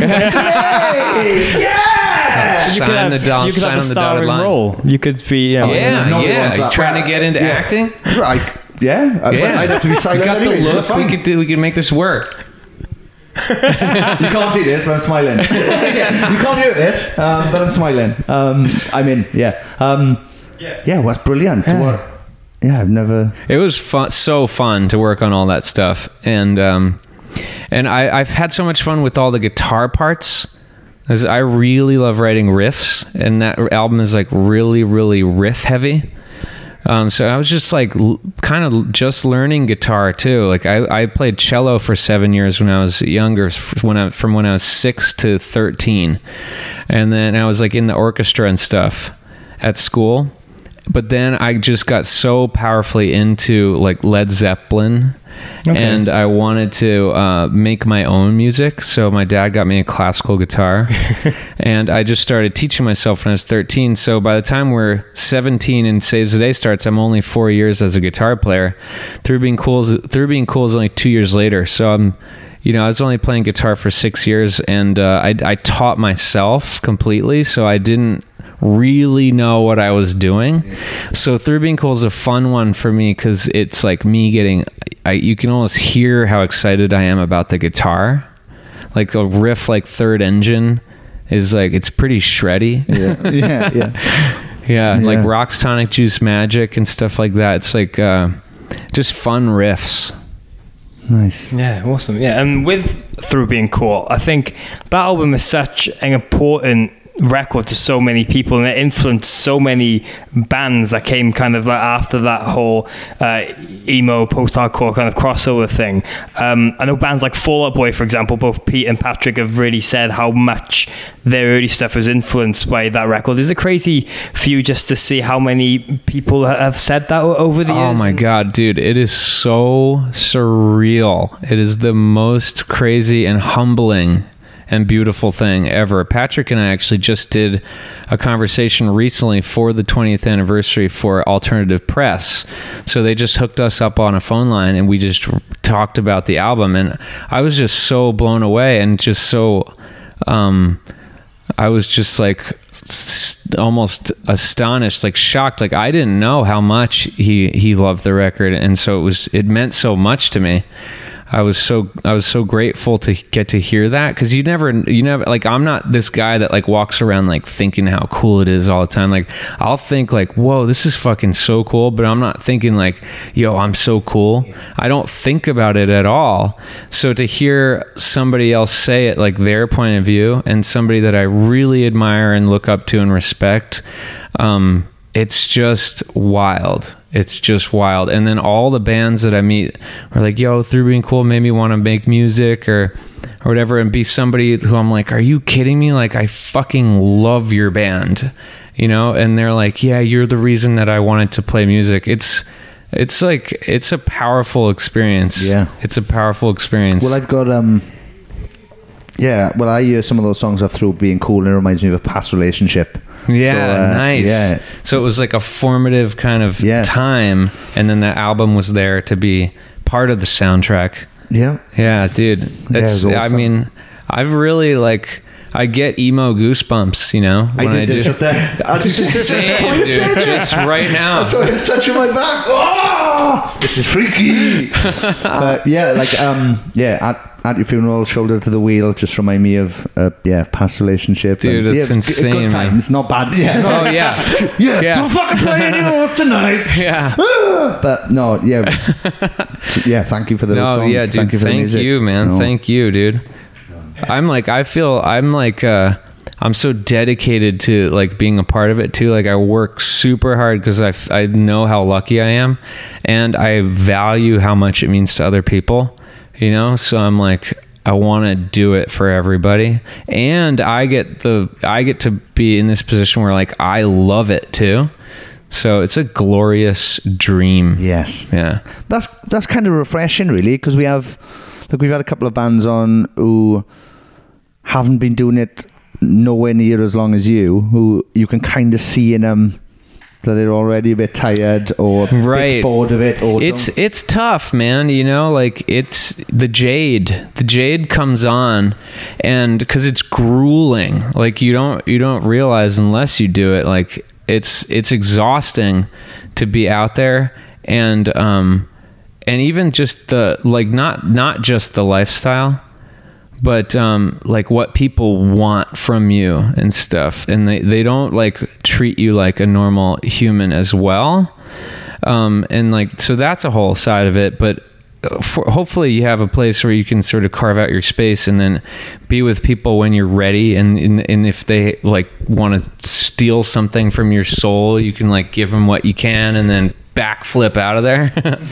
Yeah! Sign the dot- you could sign have a on the dotted starring line. role. You could be. You know, Yeah, nobody yeah. wants You that. trying to Well, get into yeah. acting? Right. Yeah. I- Yeah. I'd have to be We silent got anyway, the so look. fine. We could do. We could make this work. You can't see this, but I'm smiling. Yeah, you can't hear this, um, but I'm smiling. Um, I'm in. Yeah. Um, yeah. Yeah. Well, that's brilliant. What? Yeah, I've never. It was fun, so fun to work on all that stuff, and um, and I, I've had so much fun with all the guitar parts. Because I really love writing riffs, and that album is like really, really riff heavy. Um, so I was just like l- kind of just learning guitar too. Like I, I played cello for seven years when I was younger, f- when I, from when I was six to thirteen, and then I was like in the orchestra and stuff at school. But then I just got so powerfully into like Led Zeppelin, okay. and I wanted to uh, make my own music. So my dad got me a classical guitar, and I just started teaching myself when I was thirteen. So by the time we're seventeen and Saves the Day starts, I'm only four years as a guitar player. Through Being Cool, is, Through Being Cool is only two years later. So I'm, you know, I was only playing guitar for six years, and uh, I, I taught myself completely. So I didn't really know what I was doing. So Through Being Cool is a fun one for me because it's like me getting I, you can almost hear how excited I am about the guitar. Like a riff like Third Engine is like, it's pretty shreddy. Yeah, yeah, yeah. yeah, Yeah. like Rock's Tonic Juice Magic and stuff like that. It's like uh, just fun riffs. Nice. Yeah, awesome. Yeah, and with Through Being Cool, I think that album is such an important record to so many people, and it influenced so many bands that came kind of like after that whole uh, emo post-hardcore kind of crossover thing. Um, I know bands like Fall Out Boy, for example, both Pete and Patrick have really said how much their early stuff was influenced by that record. Is it crazy for you just to see how many people have said that over the years? Oh my God, dude. It is so surreal. It is the most crazy and humbling and beautiful thing ever. Patrick and I actually just did a conversation recently for the twentieth anniversary for Alternative Press. So they just hooked us up on a phone line and we just talked about the album, and I was just so blown away and just so um I was just like almost astonished, like shocked. Like I didn't know how much he he loved the record, and so it was it meant so much to me. I was so I was so grateful to get to hear that, because you never you never like I'm not this guy that like walks around like thinking how cool it is all the time. Like I'll think like, whoa, this is fucking so cool, but I'm not thinking like, yo, I'm so cool. I don't think about it at all. So to hear somebody else say it, like their point of view, and somebody that I really admire and look up to and respect, um, it's just wild. It's just wild. And then all the bands that I meet are like, yo, Through Being Cool made me want to make music or or whatever, and be somebody who I'm like, are you kidding me? Like, I fucking love your band, you know? And they're like, yeah, you're the reason that I wanted to play music. It's it's like, it's a powerful experience. Yeah. It's a powerful experience. Well, I've got, um, yeah, well, I hear some of those songs off Through Being Cool, and it reminds me of a past relationship. Yeah, So, uh, nice. Yeah. So it was like a formative kind of Yeah. time, and then the album was there to be part of the soundtrack. Yeah. Yeah, dude. That's, it was I awesome. mean, I've really like, I get emo goosebumps, you know? I did it just then. I just, just, Same, dude, just right now. That's why it's touching my back. Oh, this is freaky. But yeah, like, um, yeah, I, at your funeral, shoulder to the wheel, just remind me of uh, yeah, past relationship. Dude, and, it's yeah, insane, good times, man. not bad. Yeah. Oh yeah. yeah, yeah. Don't fucking play any of those tonight. Yeah. But no, yeah, yeah. Thank you for those no, songs. yeah, dude. Thank you for thank the music. you, man. No. Thank you, dude. I'm like, I feel, I'm like, uh, I'm so dedicated to like being a part of it too. Like I work super hard because I, f- I know how lucky I am, and I value how much it means to other people, you know? So I'm like, I want to do it for everybody. And I get the, I get to be in this position where like, I love it too. So it's a glorious dream. Yes. Yeah. That's, that's kind of refreshing really. Because we have, look, we've had a couple of bands on who haven't been doing it nowhere near as long as you, who you can kind of see in them that they're already a bit tired or a right. bit bored of it. Or it's don't. it's tough, man. You know, like it's the jade. The jade comes on, and because it's grueling. Like you don't you don't realize unless you do it. Like it's it's exhausting to be out there, and um and even just the like not not just the lifestyle, but um like what people want from you and stuff, and they they don't like treat you like a normal human as well, um and like so that's a whole side of it. But for, hopefully you have a place where you can sort of carve out your space and then be with people when you're ready, and and, and if they like want to steal something from your soul, you can like give them what you can and then backflip out of there.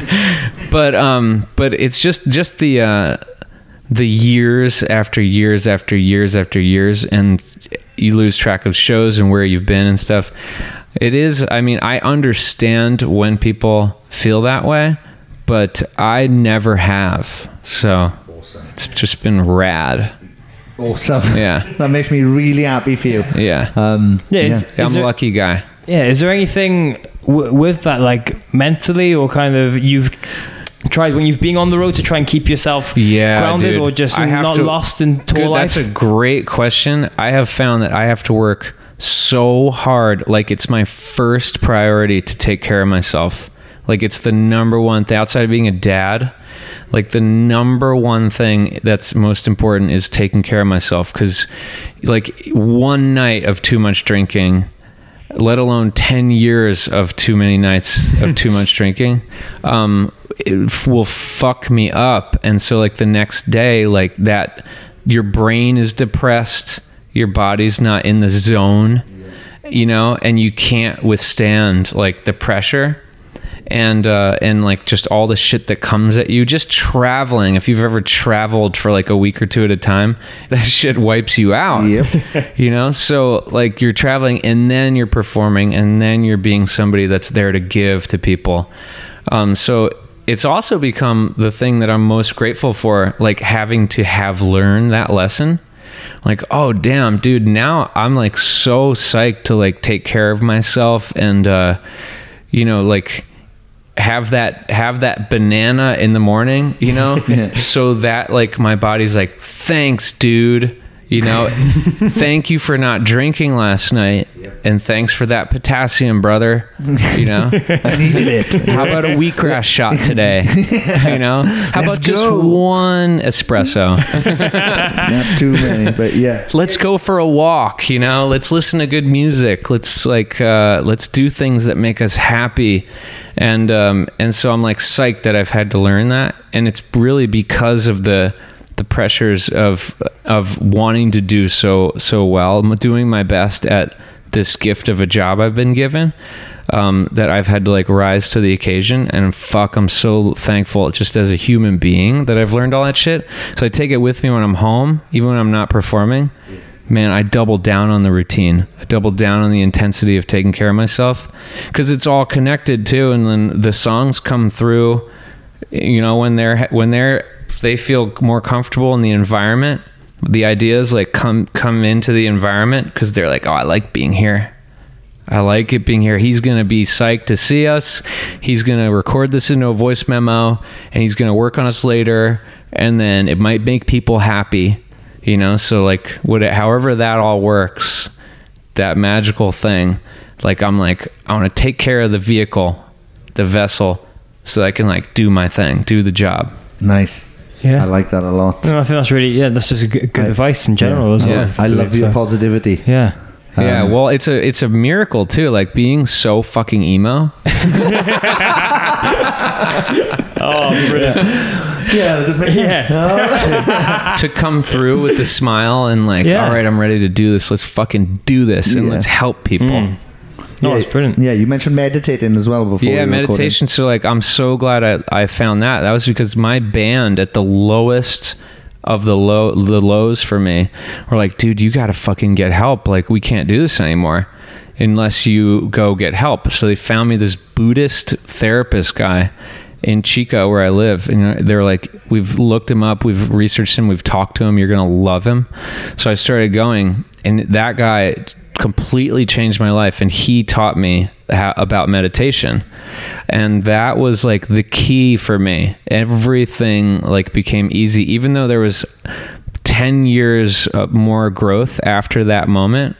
but um but it's just just the uh the years after years after years after years, and you lose track of shows and where you've been and stuff. It is, I mean, I understand when people feel that way, but I never have. So awesome. It's just been rad. Awesome. Yeah. That makes me really happy for you. Yeah. Um, yeah, yeah. Is, I'm is a there, lucky guy. Yeah. Is there anything w- with that, like mentally, or kind of you've tried when you've been on the road to try and keep yourself yeah, grounded, dude. or just I have not to, lost in tour good, life? That's a great question. I have found that I have to work so hard. Like it's my first priority to take care of myself. Like it's the number one thing outside of being a dad. Like the number one thing that's most important is taking care of myself. Because like one night of too much drinking, let alone ten years of too many nights of too much drinking, um, it will fuck me up. And so like the next day, like that, your brain is depressed, your body's not in the zone, you know, and you can't withstand like the pressure. And uh and like just all the shit that comes at you just traveling. If you've ever traveled for like a week or two at a time, that shit wipes you out. Yep. You know, so like you're traveling and then you're performing and then you're being somebody that's there to give to people. Um so it's also become the thing that I'm most grateful for, like having to have learned that lesson. Like, oh damn, dude, now I'm like so psyched to like take care of myself and uh you know, like have that have that banana in the morning, you know, yeah. So that like my body's like, thanks, dude, you know, thank you for not drinking last night, yep. And thanks for that potassium, brother, you know. I needed it. How about a wheatgrass shot today? You know, how Let's about go. just one espresso? Not too many, but yeah. Let's go for a walk, you know, let's listen to good music, let's like uh let's do things that make us happy. And um and so I'm like psyched that I've had to learn that, and it's really because of the the pressures of of wanting to do so so well. I'm doing my best at this gift of a job I've been given, um that I've had to like rise to the occasion. And fuck, I'm so thankful just as a human being that I've learned all that shit. So I take it with me when I'm home, even when I'm not performing. Man, I double down on the routine. I double down on the intensity of taking care of myself, because it's all connected too. And then the songs come through, you know, when they're when they're if they feel more comfortable in the environment. The ideas like come come into the environment because they're like, oh, I like being here. I like it being here. He's gonna be psyched to see us. He's gonna record this into a voice memo, and he's gonna work on us later. And then it might make people happy. You know, so like, what, however that all works, that magical thing, like I'm like, I want to take care of the vehicle, the vessel, so I can like do my thing, do the job. Nice. Yeah. I like that a lot. No, I think that's really, yeah, that's just good, good I- advice in general yeah. as well. Yeah. I love your So- positivity. Yeah. Yeah, Um, well, it's a it's a miracle too. Like being so fucking emo. Oh, brilliant. Yeah, that just makes sense. Yeah. to come through with the smile and like, Yeah. all right, I'm ready to do this. Let's fucking do this and Yeah. let's help people. Mm. No, yeah, it's brilliant. Yeah, you mentioned meditating as well before. Yeah, we recorded. meditation. So like, I'm so glad I, I found that. That was because my band at the lowest of the low, the lows for me were like, dude, you got to fucking get help. Like, we can't do this anymore unless you go get help. So they found me this Buddhist therapist guy in Chico where I live. And they're like, we've looked him up, we've researched him, we've talked to him, you're going to love him. So I started going, and that guy completely changed my life. And he taught me how, about meditation. And that was like the key for me. Everything like became easy, even though there was ten years uh, more growth after that moment.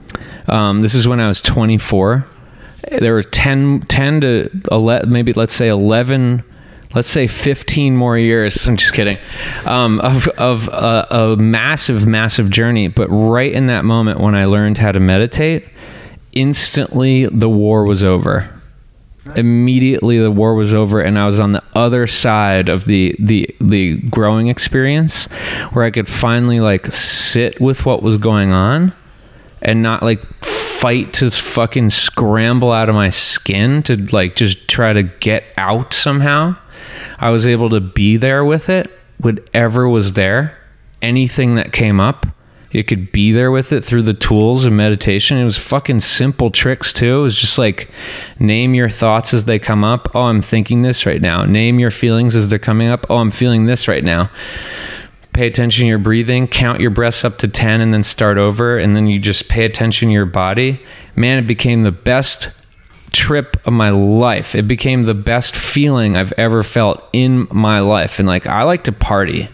Um, this is when I was twenty-four. There were ten, ten to eleven, maybe let's say eleven, let's say fifteen more years. I'm just kidding. Um, of of uh, a massive, massive journey. But right in that moment when I learned how to meditate, instantly the war was over. Immediately the war was over, and I was on the other side of the the the growing experience, where I could finally like sit with what was going on and not like fight to fucking scramble out of my skin to like just try to get out somehow. I was able to be there with it, whatever was there, anything that came up. You could be there with it through the tools of meditation. It was fucking simple tricks too. It was just like, name your thoughts as they come up. Oh, I'm thinking this right now. Name your feelings as they're coming up. Oh, I'm feeling this right now. Pay attention to your breathing. Count your breaths up to ten and then start over. And then you just pay attention to your body. Man, it became the best trip of my life. It became the best feeling I've ever felt in my life. And like, I like to party.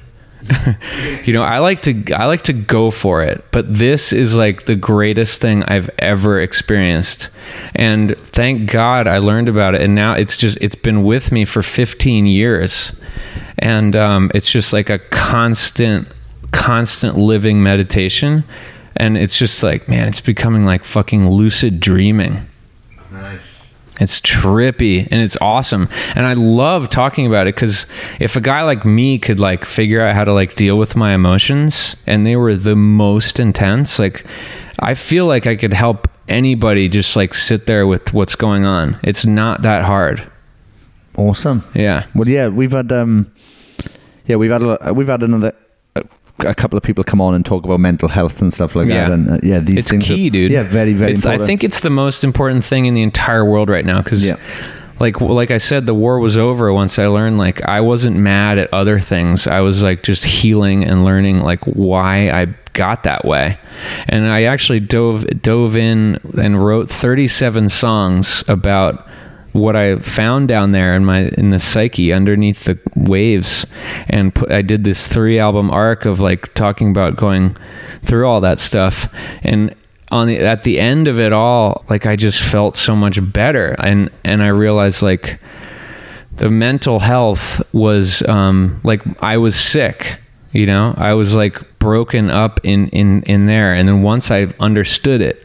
You know, I like to I like to go for it, but this is like the greatest thing I've ever experienced. And thank God I learned about it, and now it's just it's been with me for fifteen years. And um, it's just like a constant constant living meditation, and it's just like, man, it's becoming like fucking lucid dreaming. Nice. It's trippy and it's awesome. And I love talking about it, because if a guy like me could like figure out how to like deal with my emotions, and they were the most intense, like I feel like I could help anybody just like sit there with what's going on. It's not that hard. Awesome. Yeah. Well, yeah, we've had um, yeah, we've had a, we've had another a, a couple of people come on and talk about mental health and stuff like Yeah. that. And uh, yeah, these It's things key, are, dude. Yeah, very very It's, important. I think it's the most important thing in the entire world right now, because Yeah. like like I said, the war was over once I learned like I wasn't mad at other things. I was like just healing and learning like why I got that way. And I actually dove dove in and wrote thirty-seven songs about what I found down there in my in the psyche underneath the waves, and put, I did this three album arc of like talking about going through all that stuff. And on the at the end of it all, like I just felt so much better, and and I realized like the mental health was um like I was sick, you know, I was like broken up in in in there. And then once I understood it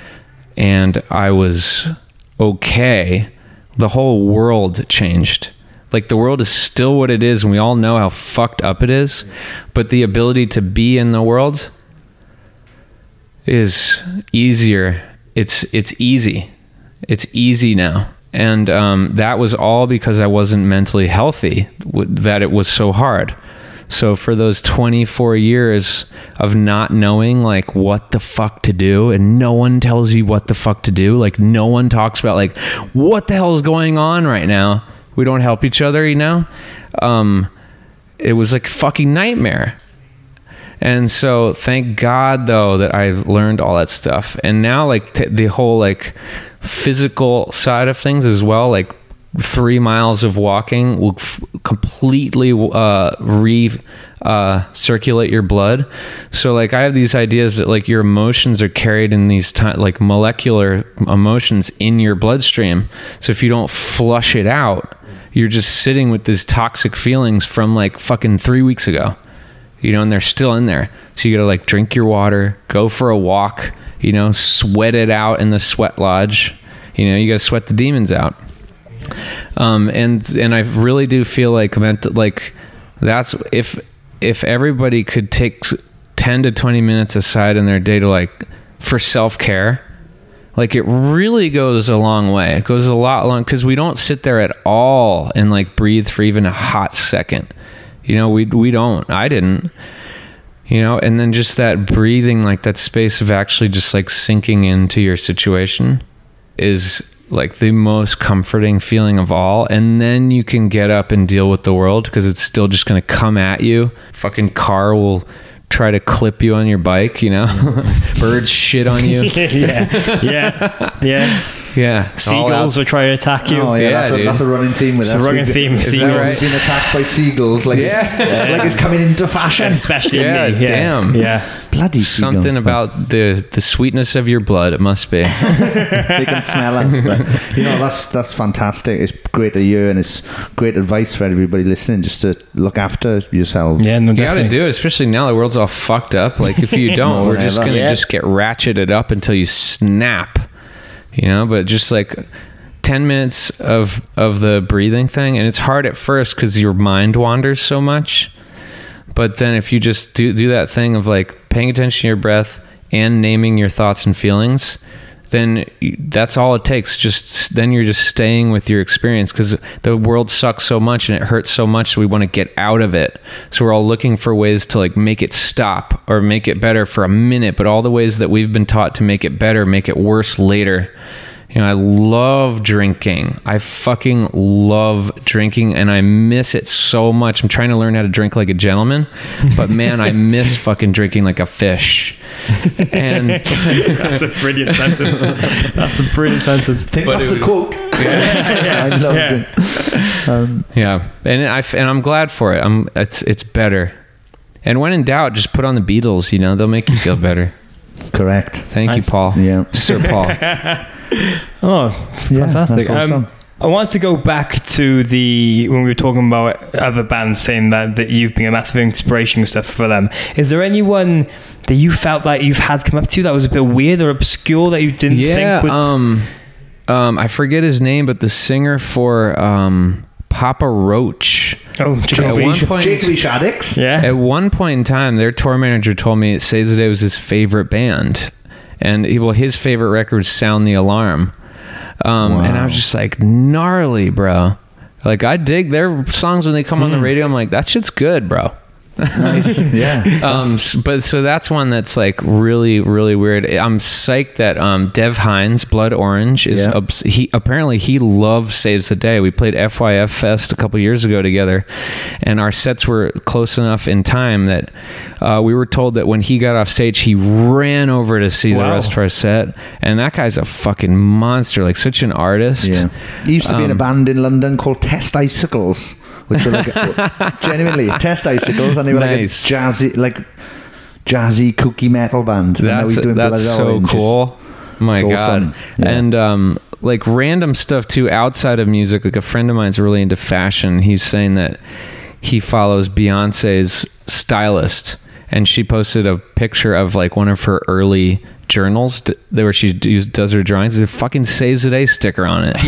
and I was okay, the whole world changed. Like the world is still what it is, and we all know how fucked up it is, but the ability to be in the world is easier. It's it's easy. It's easy now. And um, that was all because I wasn't mentally healthy, w- that it was so hard. So for those twenty-four years of not knowing like what the fuck to do, and no one tells you what the fuck to do, like no one talks about like what the hell is going on right now. We don't help each other, you know? Um, it was like a fucking nightmare. And so thank God though that I've learned all that stuff. And now like t- the whole like physical side of things as well, like three miles of walking will f- completely uh, re uh, circulate your blood. So like I have these ideas that like your emotions are carried in these t- like molecular emotions in your bloodstream. So if you don't flush it out, you're just sitting with these toxic feelings from like fucking three weeks ago, you know, and they're still in there. So you gotta like drink your water, go for a walk, you know, sweat it out in the sweat lodge. You know, you gotta sweat the demons out. Um, and and I really do feel like meant like that's if if everybody could take ten to twenty minutes aside in their day to like for self-care, like it really goes a long way. It goes a lot long because we don't sit there at all and like breathe for even a hot second. You know, we we don't. I didn't. You know, and then just that breathing, like that space of actually just like sinking into your situation is like the most comforting feeling of all. And then you can get up and deal with the world because it's still just going to come at you. Fucking car will try to clip you on your bike, you know. Birds shit on you. yeah yeah yeah yeah seagulls will try to attack you. Oh yeah, yeah that's, a, that's a running theme with it's us. a running theme with seagulls. Right? Been attacked by seagulls like, yeah. it's, like it's coming into fashion, especially yeah, me. Yeah. damn yeah bloody seagulls, something but about the the sweetness of your blood. It must be. they can smell us, but you know, that's that's fantastic. It's great to hear, and it's great advice for everybody listening, just to look after yourselves. yeah no, You got to definitely. do it, especially now the world's all fucked up. Like if you don't, More we're than just ever. gonna Yeah. just get ratcheted up until you snap, you know. But just like ten minutes of of the breathing thing, and it's hard at first because your mind wanders so much. But then if you just do do that thing of like paying attention to your breath and naming your thoughts and feelings, then you- that's all it takes. Just then you're just staying with your experience because the world sucks so much and it hurts so much. So we want to get out of it. So we're all looking for ways to like make it stop or make it better for a minute. But all the ways that we've been taught to make it better, make it worse later. You know, I love drinking. I fucking love drinking, and I miss it so much. I'm trying to learn how to drink like a gentleman, but man, I miss fucking drinking like a fish. And That's a brilliant sentence. That's a brilliant sentence. I think But that's it the quote. yeah, I love yeah. it. Um, yeah, and I and I'm glad for it. I'm it's it's better. And when in doubt, just put on the Beatles. You know, they'll make you feel better. correct. Thank Nice. you, Paul. Yeah. Sir Paul. Oh, Yeah, fantastic. that's awesome. Um, I want to go back to the when we were talking about other bands saying that, that you've been a massive inspiration and stuff for them. Is there anyone that you felt like you've had come up to that was a bit weird or obscure that you didn't Yeah, think would... um, um, I forget his name, but the singer for um, Papa Roach. oh, At Jacoby. one point, Jacoby Shaddix. Yeah. At one point in time, their tour manager told me Saves the Day was his favorite band, and he, well, his favorite record was Sound the Alarm. Um, And I was just like, gnarly, bro. Like, I dig their songs when they come on the radio. I'm like, that shit's good, bro. Nice. Yeah. Um, s- but so that's one that's like really, really weird. I'm psyched that um, Dev Hines, Blood Orange, is Yeah. obs- he apparently he loves Saves the Day. We played F Y F Fest a couple years ago together, and our sets were close enough in time that uh, we were told that when he got off stage, he ran over to see the Wow. rest of our set. And that guy's a fucking monster, like such an artist. Yeah. He used to be in a Um, band in London called Test Icicles, which were like genuinely Test Icicles, and they were Nice. like a jazzy, like jazzy kooky metal band. And now That's he's doing that's Blood so Orange. cool. My it's God. awesome. Yeah. And um, like random stuff too outside of music. Like a friend of mine's really into fashion. He's saying that he follows Beyonce's stylist, and she posted a picture of like one of her early journals d- where she do, does her drawings. There's a fucking Saves the Day sticker on it.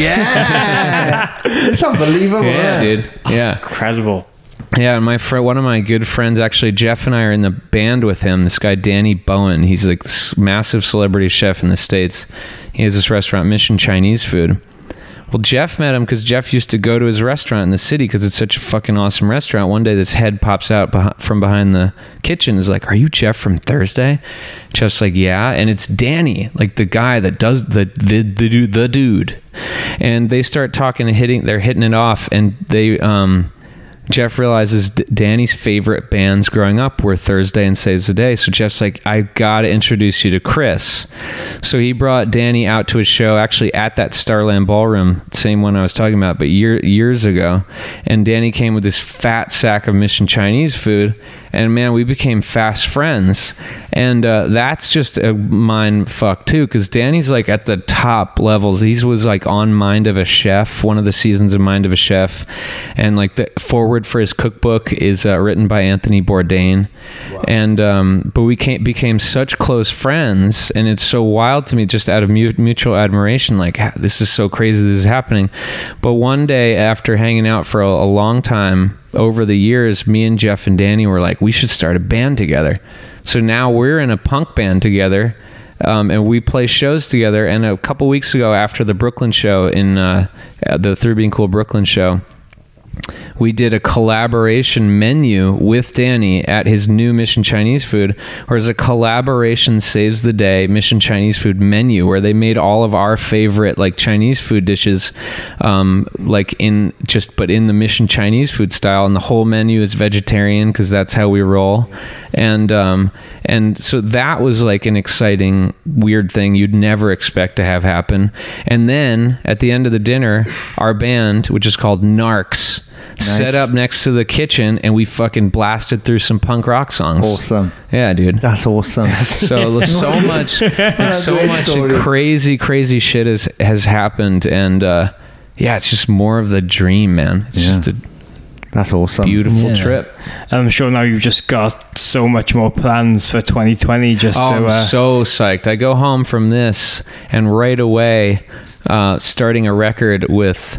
Yeah, it's unbelievable. Yeah, dude. Yeah. Incredible. Yeah, and my friend, one of my good friends, actually, Jeff and I are in the band with him. This guy, Danny Bowen, he's like this massive celebrity chef in the States. He has this restaurant, Mission Chinese Food. Well, Jeff met him because Jeff used to go to his restaurant in the city because it's such a fucking awesome restaurant. One day, this head pops out beh- from behind the kitchen. Is like, "Are you Jeff from Thursday?" Jeff's like, "Yeah," and it's Danny, like the guy that does the the the, dude- the dude. And they start talking and hitting. They're hitting it off, and they um. Jeff realizes D- Danny's favorite bands growing up were Thursday and Saves the Day. So Jeff's like, I gotta introduce you to Chris. So he brought Danny out to a show, actually at that Starland Ballroom, same one I was talking about, but year, years ago. And Danny came with this fat sack of Mission Chinese food. and man, we became fast friends. And uh, that's just a mind fuck too, because Danny's like at the top levels. He was like on Mind of a Chef, one of the seasons of Mind of a Chef, and like the foreword for his cookbook is uh, written by Anthony Bourdain. Wow. And um, but we came, became such close friends, and it's so wild to me, just out of mu- mutual admiration. Like, this is so crazy, this is happening. But one day, after hanging out for a, a long time over the years, me and Jeff and Danny were like, we should start a band together. So now we're in a punk band together, um, and we play shows together. And a couple weeks ago, after the Brooklyn show, in uh, the Through Being Cool Brooklyn show, we did a collaboration menu with Danny at his new Mission Chinese Food, where it's a collaboration saves the day Mission Chinese Food menu, where they made all of our favorite like Chinese food dishes, um, like in just but in the Mission Chinese Food style, and the whole menu is vegetarian because that's how we roll, and um, and so that was like an exciting weird thing you'd never expect to have happen. And then at the end of the dinner, our band, which is called Narcs, Nice. set up next to the kitchen, and we fucking blasted through some punk rock songs. Awesome. Yeah, dude. That's awesome. So so much, like, so much story. crazy, crazy shit has has happened, and uh, yeah, it's just more of the dream, man. It's yeah. just a that's awesome, beautiful yeah. trip. I'm sure now you've just got so much more plans for twenty twenty. Just oh, to, uh... I'm so psyched. I go home from this, and right away, uh, starting a record with.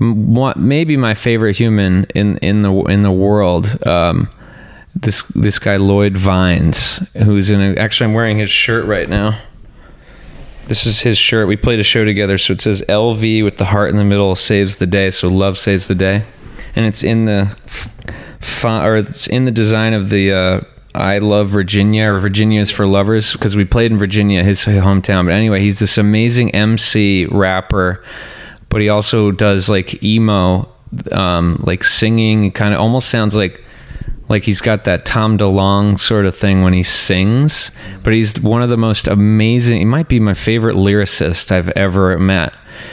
Maybe my favorite human in, in the in the world, um, this this guy Lloyd Vines, who's in a, actually I'm wearing his shirt right now. This is his shirt. We played a show together, so it says L V with the heart in the middle, saves the day. So love saves the day, and it's in the font, or it's in the design of the uh, I Love Virginia, or Virginia is for Lovers, because we played in Virginia, his hometown. But anyway, he's this amazing M C rapper. But he also does like emo, um, like singing. Kind of almost sounds like like he's got that Tom DeLonge sort of thing when he sings. But he's one of the most amazing. He might be my favorite lyricist I've ever met,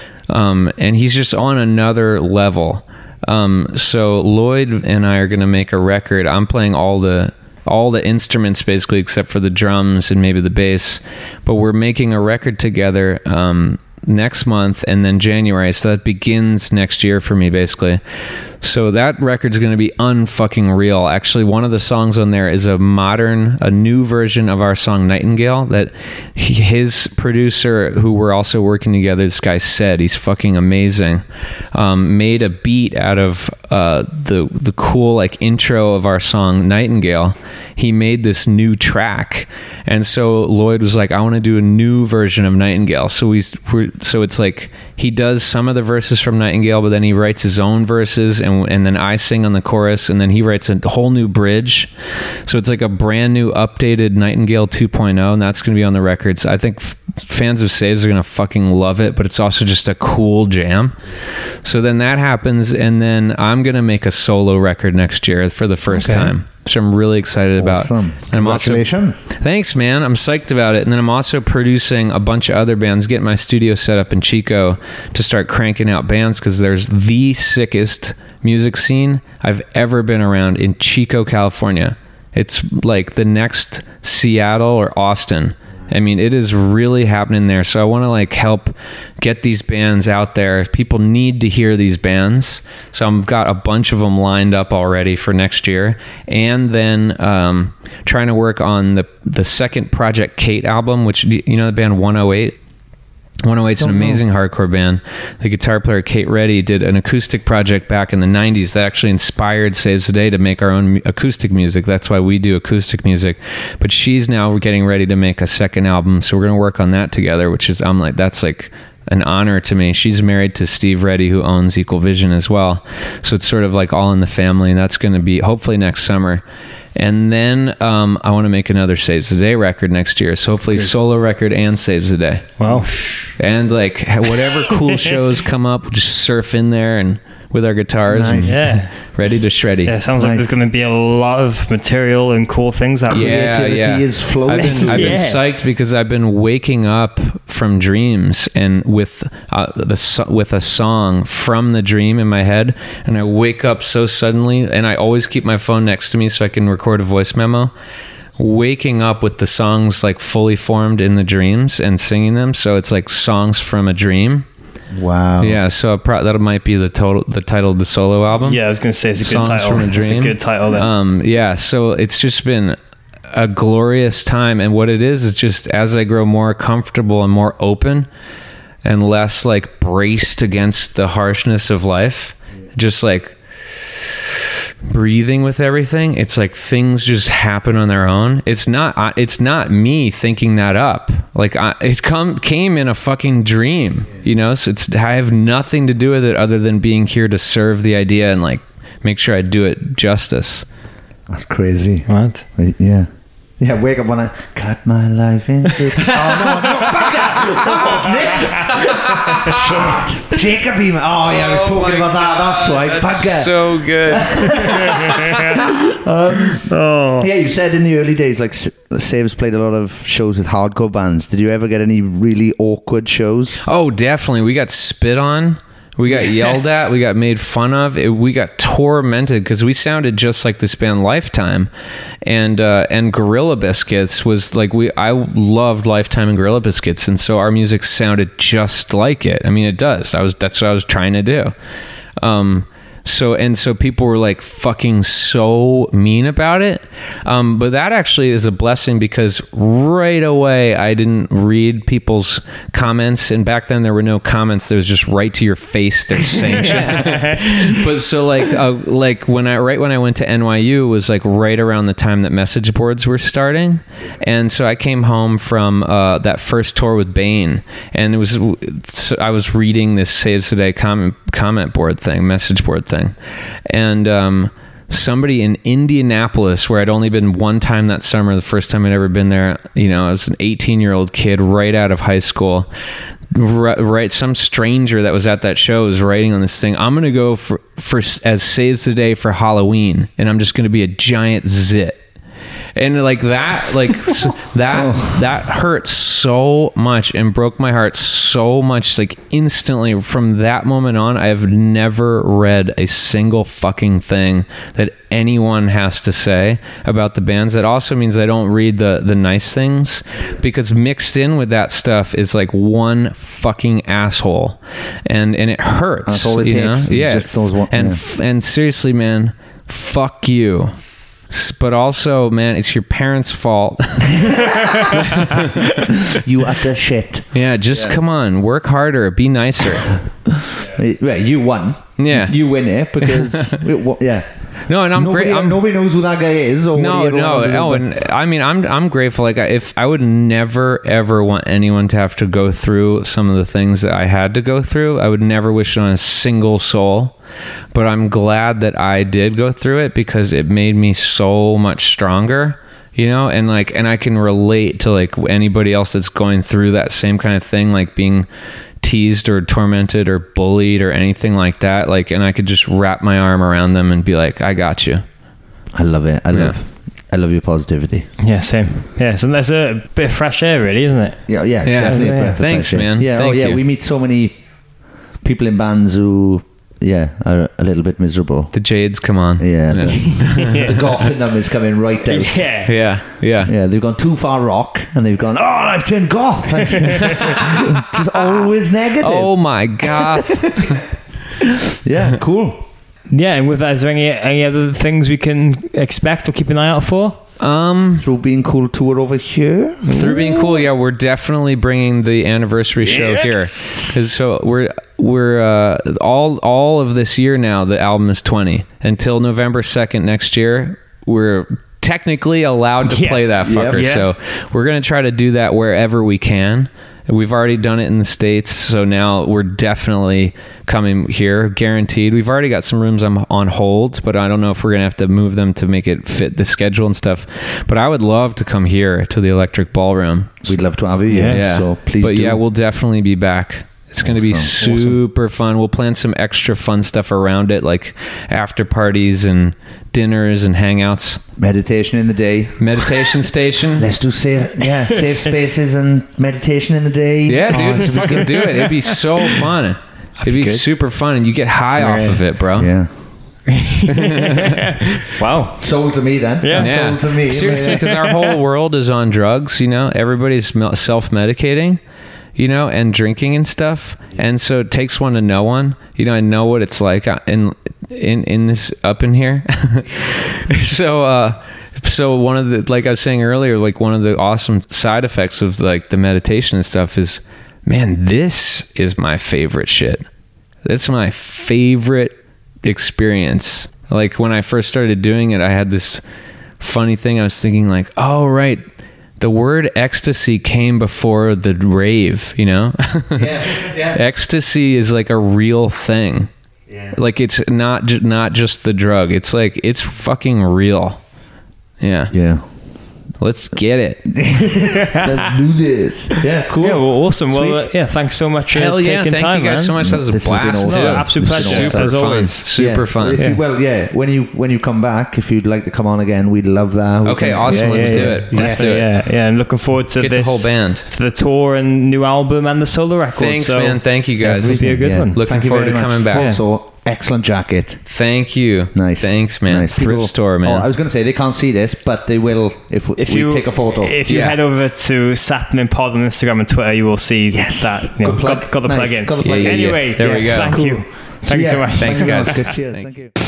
um, and he's just on another level. Um, so Lloyd and I are going to make a record. I'm playing all the all the instruments basically, except for the drums and maybe the bass. But we're making a record together. Um, next month, and then January, so that begins next year for me basically. So that record's going to be unfucking real. Actually, one of the songs on there is a modern, a new version of our song Nightingale that he, his producer, who we're also working together, this guy said, he's fucking amazing, um, made a beat out of uh, the the cool like intro of our song Nightingale. He made this new track, and so Lloyd was like, I want to do a new version of Nightingale. So we we're, so it's like he does some of the verses from Nightingale, but then he writes his own verses, and and then I sing on the chorus, and then he writes a whole new bridge. So it's like a brand new updated Nightingale two point oh, and that's going to be on the records. I think f- fans of Saves are going to fucking love it, but it's also just a cool jam. So then that happens, and then I'm going to make a solo record next year for the first okay. time, which I'm really excited awesome. about. And Congratulations. I'm also, thanks, man. I'm psyched about it. And then I'm also producing a bunch of other bands, getting my studio set up in Chico to start cranking out bands, because there's the sickest music scene I've ever been around in Chico, California. It's like the next Seattle or Austin. I mean, it is really happening there. So I want to like help get these bands out there. People need to hear these bands. So I've got a bunch of them lined up already for next year. And then um, trying to work on the the second Project Kate album, which, you know the band one oh eight? one oh eight's an amazing know. hardcore band. The guitar player Kate Reddy did an acoustic project back in the nineties that actually inspired Saves the Day to make our own acoustic music. That's why we do acoustic music. But she's now getting ready to make a second album, so we're going to work on that together, which is, I'm like, that's like an honor to me. She's married to Steve Reddy, who owns Equal Vision as well. So it's sort of like all in the family, and that's going to be hopefully next summer. And then um, I want to make another Saves the Day record next year. So hopefully Good. solo record and Saves the Day. Wow. And like whatever cool shows come up, we'll just surf in there and with our guitars Nice. and Yeah. ready to shreddy. Yeah, it sounds like Nice. there's going to be a lot of material and cool things happening. Yeah, Creativity yeah. is flowing I've been, through I've you. been Yeah. psyched because I've been waking up from dreams and with uh, the so- with a song from the dream in my head, and I wake up so suddenly, and I always keep my phone next to me so I can record a voice memo. Waking up with the songs like fully formed in the dreams and singing them, so it's like songs from a dream. Wow. Yeah, so pro- that might be the total the title of the solo album. Yeah, I was going to say it's a good Songs title. from a It's a Dream. good title then. Um, yeah, so it's just been a glorious time, and what it is is just as I grow more comfortable and more open and less like braced against the harshness of life, just like breathing with everything, it's like things just happen on their own. It's not I- it's not me thinking that up. Like I, it come came in a fucking dream, you know. So it's I have nothing to do with it other than being here to serve the idea and like make sure I do it justice. That's crazy. What? Wait, yeah. Yeah, wake up when I cut my life into... oh, no, no, bugger! That wasn't it! Shit. Jacob Eamonn. Oh, yeah, I was talking about that. That's why. Bugger. So good. Oh. Yeah, you said in the early days, like, S- Saves played a lot of shows with hardcore bands. Did you ever get any really awkward shows? Oh, definitely. We got spit on. We got yelled at. We got made fun of. It, we got tormented because we sounded just like this band Lifetime, and uh, and Gorilla Biscuits was like we. I loved Lifetime and Gorilla Biscuits, and so our music sounded just like it. I mean, it does. I was that's what I was trying to do. Um, so and so people were like fucking so mean about it, um, but that actually is a blessing because right away I didn't read people's comments, and back then there were no comments. There was just right to your face they're saying shit. But so like uh, like when I right when I went to N Y U was like right around the time that message boards were starting, and so I came home from uh, that first tour with Bane, and it was so I was reading this Saves Today comment comment board thing, message board thing, and um, somebody in Indianapolis, where I'd only been one time that summer, the first time I'd ever been there, you know, I was an eighteen year old kid right out of high school, right, right some stranger that was at that show was writing on this thing, I'm gonna go for, for as Saves the Day for Halloween, and I'm just gonna be a giant zit. And like that, like s- that, that hurt so much and broke my heart so much. Like instantly from that moment on, I have never read a single fucking thing that anyone has to say about the bands. That also means I don't read the the nice things, because mixed in with that stuff is like one fucking asshole, and and it hurts. That's all it you takes. know? It's Yeah, just those one- and yeah. f- and seriously, man, fuck you. S- But also, man, it's your parents' fault. You utter shit. Yeah, just come on, work harder, be nicer. Well, you won. Yeah. You win it because... it, wa- yeah. No, and I'm nobody, great. I'm, nobody knows who that guy is. Or no, what he ever no. wanted to do, Oh, but- and I mean, I'm I'm grateful. Like, I- if I would never ever want anyone to have to go through some of the things that I had to go through. I would never wish it on a single soul. But I'm glad that I did go through it because it made me so much stronger. You know, and like, and I can relate to like anybody else that's going through that same kind of thing, like being teased or tormented or bullied or anything like that. Like, and I could just wrap my arm around them and be like, I got you. I love it. I Yeah. love I love your positivity. Yeah, same. Yeah, so that's a bit of fresh air, really, isn't it? Yeah, yeah, it's Yeah. definitely a Yeah. breath of Thanks, fresh air. man. Yeah, Thank oh yeah, you. we meet so many people in bands who, yeah, are a little bit miserable. The Jades, come on. Yeah, Yeah. the, the goth in them is coming right out. Yeah. Yeah. Yeah. Yeah, they've gone too far rock, and they've gone, oh, I've turned goth. Just always negative. Oh my God. Yeah, cool. Yeah, and with that, is there any, any other things we can expect or keep an eye out for? Um, Through Being Cool tour over here. through being cool, yeah, we're definitely bringing the anniversary show here. 'Cause so we're we're uh, all all of this year now. The album is twenty until November second next year. We're technically allowed to Yeah. play that fucker. Yeah. So we're gonna try to do that wherever we can. We've already done it in the States, so now we're definitely coming here, guaranteed. We've already got some rooms on, on hold, but I don't know if we're going to have to move them to make it fit the schedule and stuff. But I would love to come here to the Electric Ballroom. We'd love to have you, yeah. So please But do. yeah, we'll definitely be back. It's going to be Awesome. super fun. We'll plan some extra fun stuff around it, like after parties and dinners and hangouts. Meditation in the day. Meditation station. Let's do safe, yeah, safe spaces and meditation in the day. Yeah, Oh, dude, this would be fucking good. do it. It'd be so fun. It'd be good. super fun, and you get high off of it, bro. Yeah. Wow. Sold to me then. Yeah. Yeah. Sold to me. Seriously, because our whole world is on drugs, you know? Everybody's mel- self-medicating, you know, and drinking and stuff. And so it takes one to know one. You know, I know what it's like in in, in this, up in here. so, uh, so one of the, like I was saying earlier, like one of the awesome side effects of like the meditation and stuff is, man, this is my favorite shit. That's my favorite experience. Like when I first started doing it, I had this funny thing. I was thinking like, oh right, the word ecstasy came before the rave, you know? Yeah, yeah. Ecstasy is like a real thing. Yeah. Like it's not ju- not just the drug. It's like it's fucking real. Yeah. Yeah. Let's get it. Let's do this. Yeah, cool. Yeah, well, awesome. Well, uh, Sweet. yeah, thanks so much for Hell yeah, taking thank time, you guys man. so much. That was a This has been blast. awesome. too. No, absolute This has been pleasure, awesome. as Super fun. always. Super Yeah. fun. If Yeah. you, well, yeah. When you when you come back, if you'd like to come on again, we'd love that. We Okay, can- awesome. yeah, Let's yeah, do yeah. it. Yes. Let's do it. Yeah, yeah, and looking forward to Get this the whole band. to the tour and new album and the solo record. Thanks, so man. Thank you guys. It'll be a good Yeah. one. Looking Thank you forward very to much. coming back. Also, excellent jacket. Thank you. Nice. Thanks, man. Nice. Thrift People- store, man. Oh, I was going to say they can't see this, but they will if, we- If we you take a photo. if you Yeah. head over to Sapling Pod on Instagram and Twitter, you will see Yes. that. You know, Good plug. got, got the Nice. plug in. Got the plug in. Yeah, yeah, yeah. Anyway, There we yes, go. Thank Cool. you. So, Thanks yeah, so much. Thanks, thank you guys. very much. Cheers. Thank Thank you.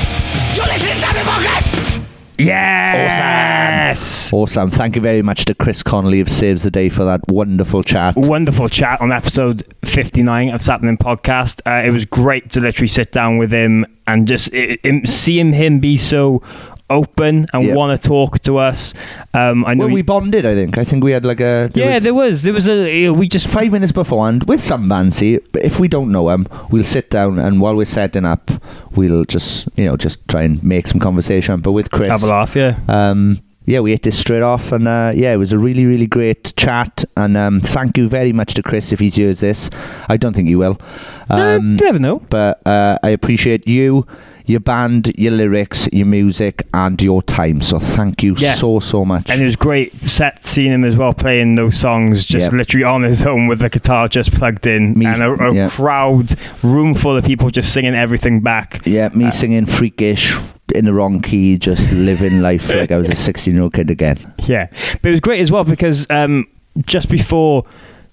Yes. Awesome. Thank you very much to Chris Connolly of Saves the Day for that wonderful chat. Wonderful chat on episode fifty-nine of Sapling Podcast. Uh, it was great to literally sit down with him and just it, it, seeing him be so open and Yeah. want to talk to us. Um, I know. Well, he- we bonded, I think. I think we had like a... there yeah, was there was there was a you know, we just five minutes beforehand with some Bancy, but if we don't know him, we'll sit down and while we're setting up, we'll just, you know, just try and make some conversation. But with Chris... have a laugh. Yeah. Um, yeah, we hit this straight off, and uh, yeah, it was a really, really great chat. And um, thank you very much to Chris if he hears this. I don't think he will, Uh, um, never know. but uh, I appreciate you, your band, your lyrics, your music, and your time. So thank you Yeah. so so much. And it was great set seeing him as well playing those songs just Yeah. literally on his own with the guitar just plugged in Me- and a, a yeah. crowd, room full of people just singing everything back. Yeah, me singing freakish in the wrong key, just living life like I was a sixteen-year-old kid again. Yeah, but it was great as well because um, just before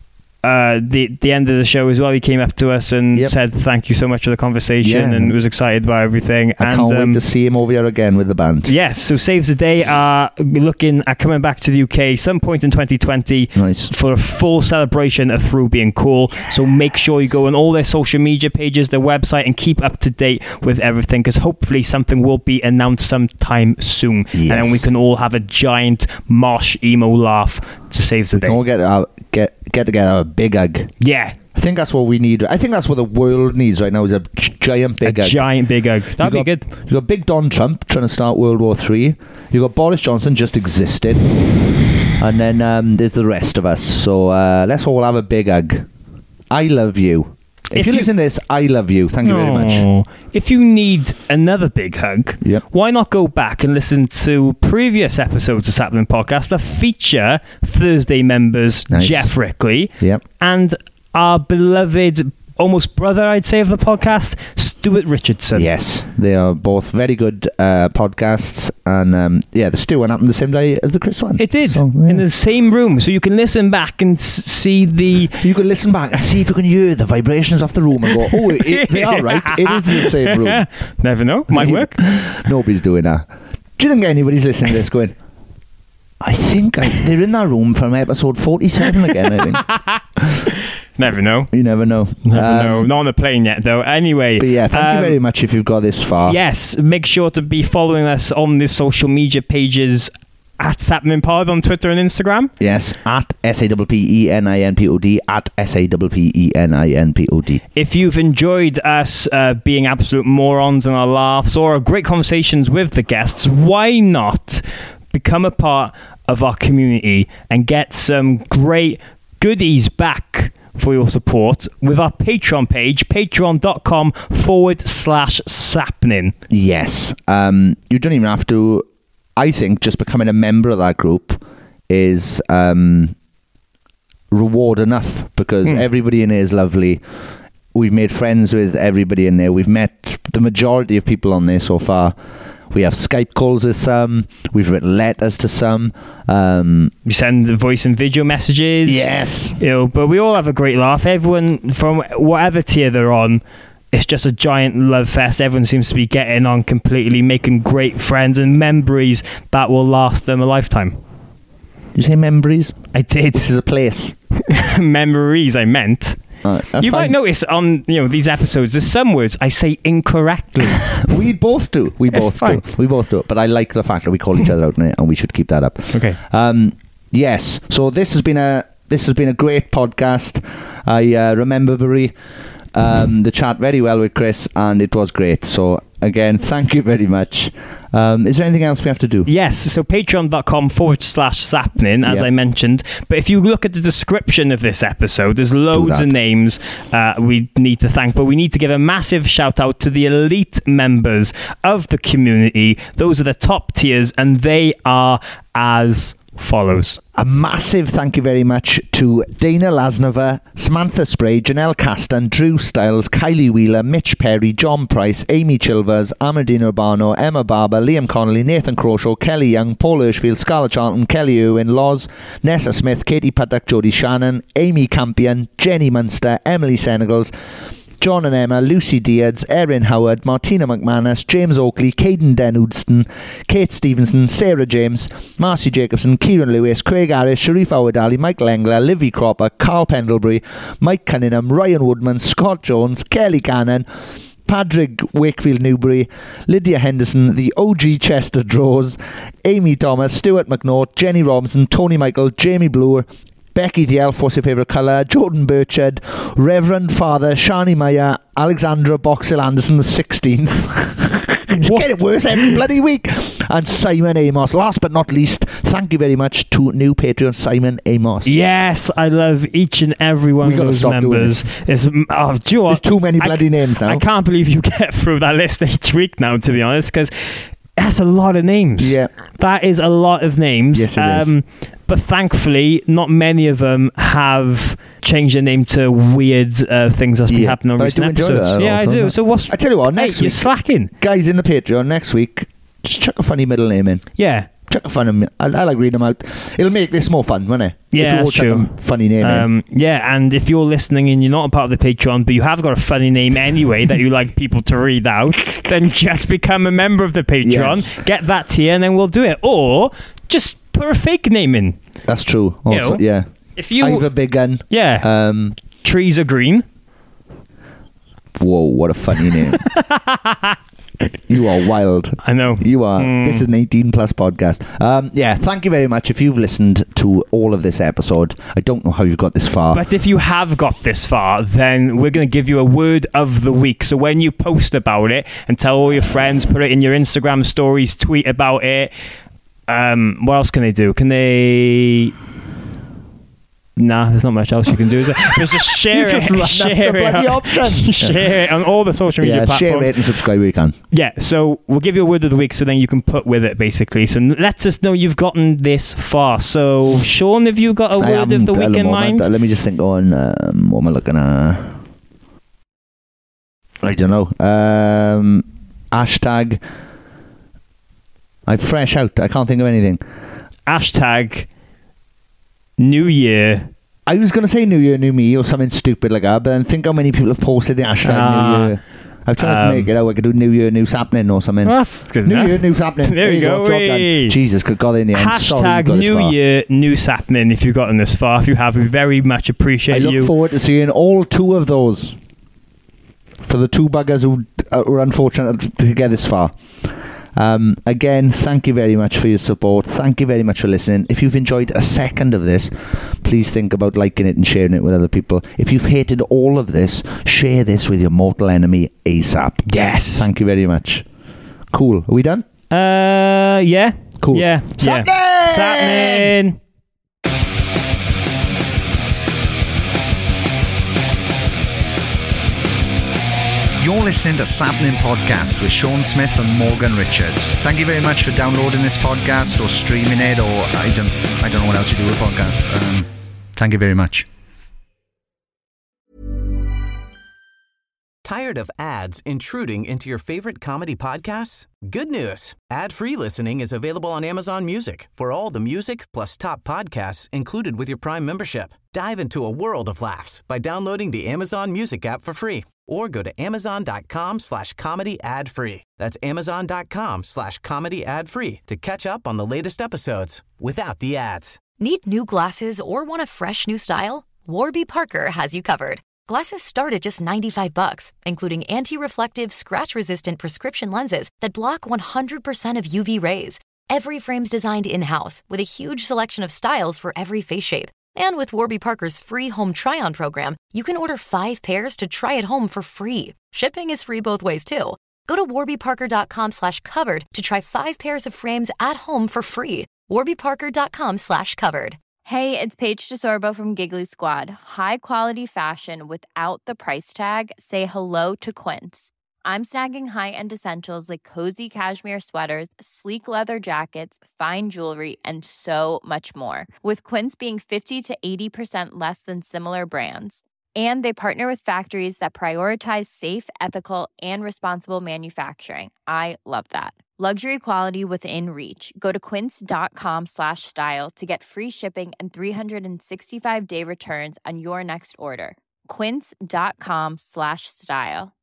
uh, the the end of the show as well, he came up to us and Yep. said thank you so much for the conversation Yeah. and was excited by everything. I and, can't um, wait to see him over here again with the band. Yes, so Saves the Day are looking at coming back to the U K some point in twenty twenty Nice. for a full celebration of Through Being Cool. So make sure you go on all their social media pages, their website, and keep up to date with everything because hopefully something will be announced sometime soon. Yes. And then we can all have a giant mosh emo laugh to Saves the We can all Day. get uh, get get together, a big hug. Yeah, I think that's what we need. I think that's what the world needs right now is a g- giant a big hug. giant big hug. That'd You be got- good. You got Big Don Trump trying to start World War Three. You got Boris Johnson just existing, and then um, there's the rest of us. So uh, let's all have a big hug. I love you. If, If you you- listen to this, I love you. Thank you very much. Aw. If you need another big hug, Yep. why not go back and listen to previous episodes of Sapling Podcast that feature Thursday members Nice. Jeff Rickley Yep. and our beloved, almost brother, I'd say, of the podcast, Stuart Richardson. Yes, they are both very good uh, podcasts, and um, yeah, the Stu one happened the same day as the Chris one. It did, So, yeah. in the same room, so you can listen back and s- see the... You can listen back and see if you can hear the vibrations off the room and go, oh, it, they are right. It is the same room. Never know, might work. Nobody's doing that. Do you think anybody's listening to this going, I think I, they're in that room from episode forty-seven again, I think. Never know. You never know. Never Um, know. Not on the plane yet, though. Anyway. But yeah, thank you um, very much if you've got this far. Yes, make sure to be following us on the social media pages at Sapling Pod on Twitter and Instagram. Yes, at S A P P E N I N P O D, at S A P P E N I N P O D. If you've enjoyed us uh, being absolute morons and our laughs or our great conversations with the guests, why not become a part of our community and get some great goodies back for your support with our Patreon page, patreon.com forward slash sapnin. Yes. Um, you don't even have to. I think just becoming a member of that group is um, reward enough, because mm. everybody in there is lovely. We've made friends with everybody in there. We've met the majority of people on there so far. We have Skype calls with some. We've written letters to some. Um, we send voice and video messages. Yes. You know, but we all have a great laugh. Everyone, from whatever tier they're on, it's just a giant love fest. Everyone seems to be getting on completely, making great friends and memories that will last them a lifetime. Did you say memories? I did. This is a place. Memories, I meant. Right, you fine. might notice on you know these episodes, there's some words I say incorrectly. We both do. We both fine. do. We both do. But I like the fact that we call each other out on it, and we should keep that up. Okay. Um, yes. So this has been a this has been a great podcast. I uh, remember very um, the chat very well with Chris, and it was great. So again, thank you very much. Um, is there anything else we have to do? Yes, so patreon.com forward slash sapnin, as yep. I mentioned. But if you look at the description of this episode, there's loads of names uh, we need to thank. But we need to give a massive shout out to the elite members of the community. Those are the top tiers, and they are as follows. A massive thank you very much to Dana Lasnova, Samantha Spray, Janelle Caston, Drew Stiles, Kylie Wheeler, Mitch Perry, John Price, Amy Chilvers, Amandine Urbano, Emma Barber, Liam Connolly, Nathan Croshaw, Kelly Young, Paul Hirschfield, Scarlett Charlton, Kelly Irwin, Loz, Nessa Smith, Katie Paddock, Jodie Shannon, Amy Campion, Jenny Munster, Emily Senegals, John and Emma, Lucy Diaz, Erin Howard, Martina McManus, James Oakley, Caden Denudson, Kate Stevenson, Sarah James, Marcy Jacobson, Kieran Lewis, Craig Harris, Sharif Awadali, Michael Engler, Livy Cropper, Carl Pendlebury, Mike Cunningham, Ryan Woodman, Scott Jones, Kelly Cannon, Padraig Wakefield Newbury, Lydia Henderson, the O G Chester Draws, Amy Thomas, Stuart McNaught, Jenny Robinson, Tony Michael, Jamie Bloor, Becky the Elf, what's your favourite colour? Jordan Burchard, Reverend Father, Shani Maya, Alexandra Boxell Anderson the sixteenth. It's getting worse every bloody week. And Simon Amos. Last but not least, thank you very much to new Patreon Simon Amos. Yes, I love each and every one we of those members. It's, oh, do you know There's too many bloody I, names now. I can't believe you get through that list each week now, to be honest, because that's a lot of names. Yeah. That is a lot of names. Yes, it um, is. But thankfully, not many of them have changed their name to weird uh, things that's been yeah, happening on but recent I do episodes. That yeah, I do. So what's? I tell you what, next hey, week, you're slacking, guys in the Patreon next week. Just chuck a funny middle name in. Yeah, chuck a funny. I, I like reading them out. It'll make this more fun, won't it? Yeah, if that's true. Funny name. Um, yeah, and if you're listening and you're not a part of the Patreon, but you have got a funny name anyway that you like people to read out, then just become a member of the Patreon. Yes. Get that tier, and then we'll do it. Or just put a fake name in. That's true. Also, you know, yeah. If you Ivor Big Gun. Yeah. Um, Trees are green. Whoa! What a funny name. You are wild. I know. You are. Mm. This is an eighteen plus podcast. Um, yeah, thank you very much. If you've listened to all of this episode, I don't know how you've got this far. But if you have got this far, then we're going to give you a word of the week. So when you post about it and tell all your friends, put it in your Instagram stories, tweet about it. Um, what else can they do? Can they... Nah, there's not much else you can do, is there? Just, just share it. Just share it. Bloody options. Share it on all the social media yeah, platforms. Share it and subscribe where you can. Yeah, so we'll give you a word of the week so then you can put with it, basically. So let us know you've gotten this far. So, Sean, have you got a I word of the week in mind? Let me just think on, um, what am I looking at? I don't know. Um, hashtag... I'm fresh out. I can't think of anything. Hashtag... New Year. I was going to say New Year, New Me or something stupid like that, but then think how many people have posted the hashtag uh, New Year. I'm trying um, to make it out. I could do New Year, New Sapnin or something. Well, that's good New enough. Year, New Sapnin. There you go. go Jesus, good God, in the end. Hashtag Sorry New Year, New Sapnin if you've gotten this far. If you have, we very much appreciate you. I look you. forward to seeing all two of those for the two buggers who were unfortunate to get this far. Um, again, thank you very much for your support. Thank you very much for listening. If you've enjoyed a second of this, please think about liking it and sharing it with other people. If you've hated all of this, share this with your mortal enemy ASAP. Yes. Thank you very much. Cool. Are we done? Uh, yeah. Cool. Yeah. Sapnin! Yeah. Sapnin! You're listening to Sappening Podcast with Sean Smith and Morgan Richards. Thank you very much for downloading this podcast or streaming it, or I don't, I don't know what else you do with podcasts. Um, thank you very much. Tired of ads intruding into your favorite comedy podcasts? Good news. Ad-free listening is available on Amazon Music for all the music plus top podcasts included with your Prime membership. Dive into a world of laughs by downloading the Amazon Music app for free or go to amazon.com slash comedy ad free. That's amazon.com slash comedy ad free to catch up on the latest episodes without the ads. Need new glasses or want a fresh new style? Warby Parker has you covered. Glasses start at just ninety-five bucks, including anti-reflective, scratch-resistant prescription lenses that block one hundred percent of U V rays. Every frame's designed in-house with a huge selection of styles for every face shape. And with Warby Parker's free home try-on program, you can order five pairs to try at home for free. Shipping is free both ways, too. Go to warbyparker.com slash covered to try five pairs of frames at home for free. warbyparker.com slash covered. Hey, it's Paige DeSorbo from Giggly Squad. High quality fashion without the price tag. Say hello to Quince. I'm snagging high-end essentials like cozy cashmere sweaters, sleek leather jackets, fine jewelry, and so much more. With Quince being fifty to eighty percent less than similar brands. And they partner with factories that prioritize safe, ethical, and responsible manufacturing. I love that. Luxury quality within reach. Go to quince.com slash style to get free shipping and three sixty-five day returns on your next order. Quince.com slash style.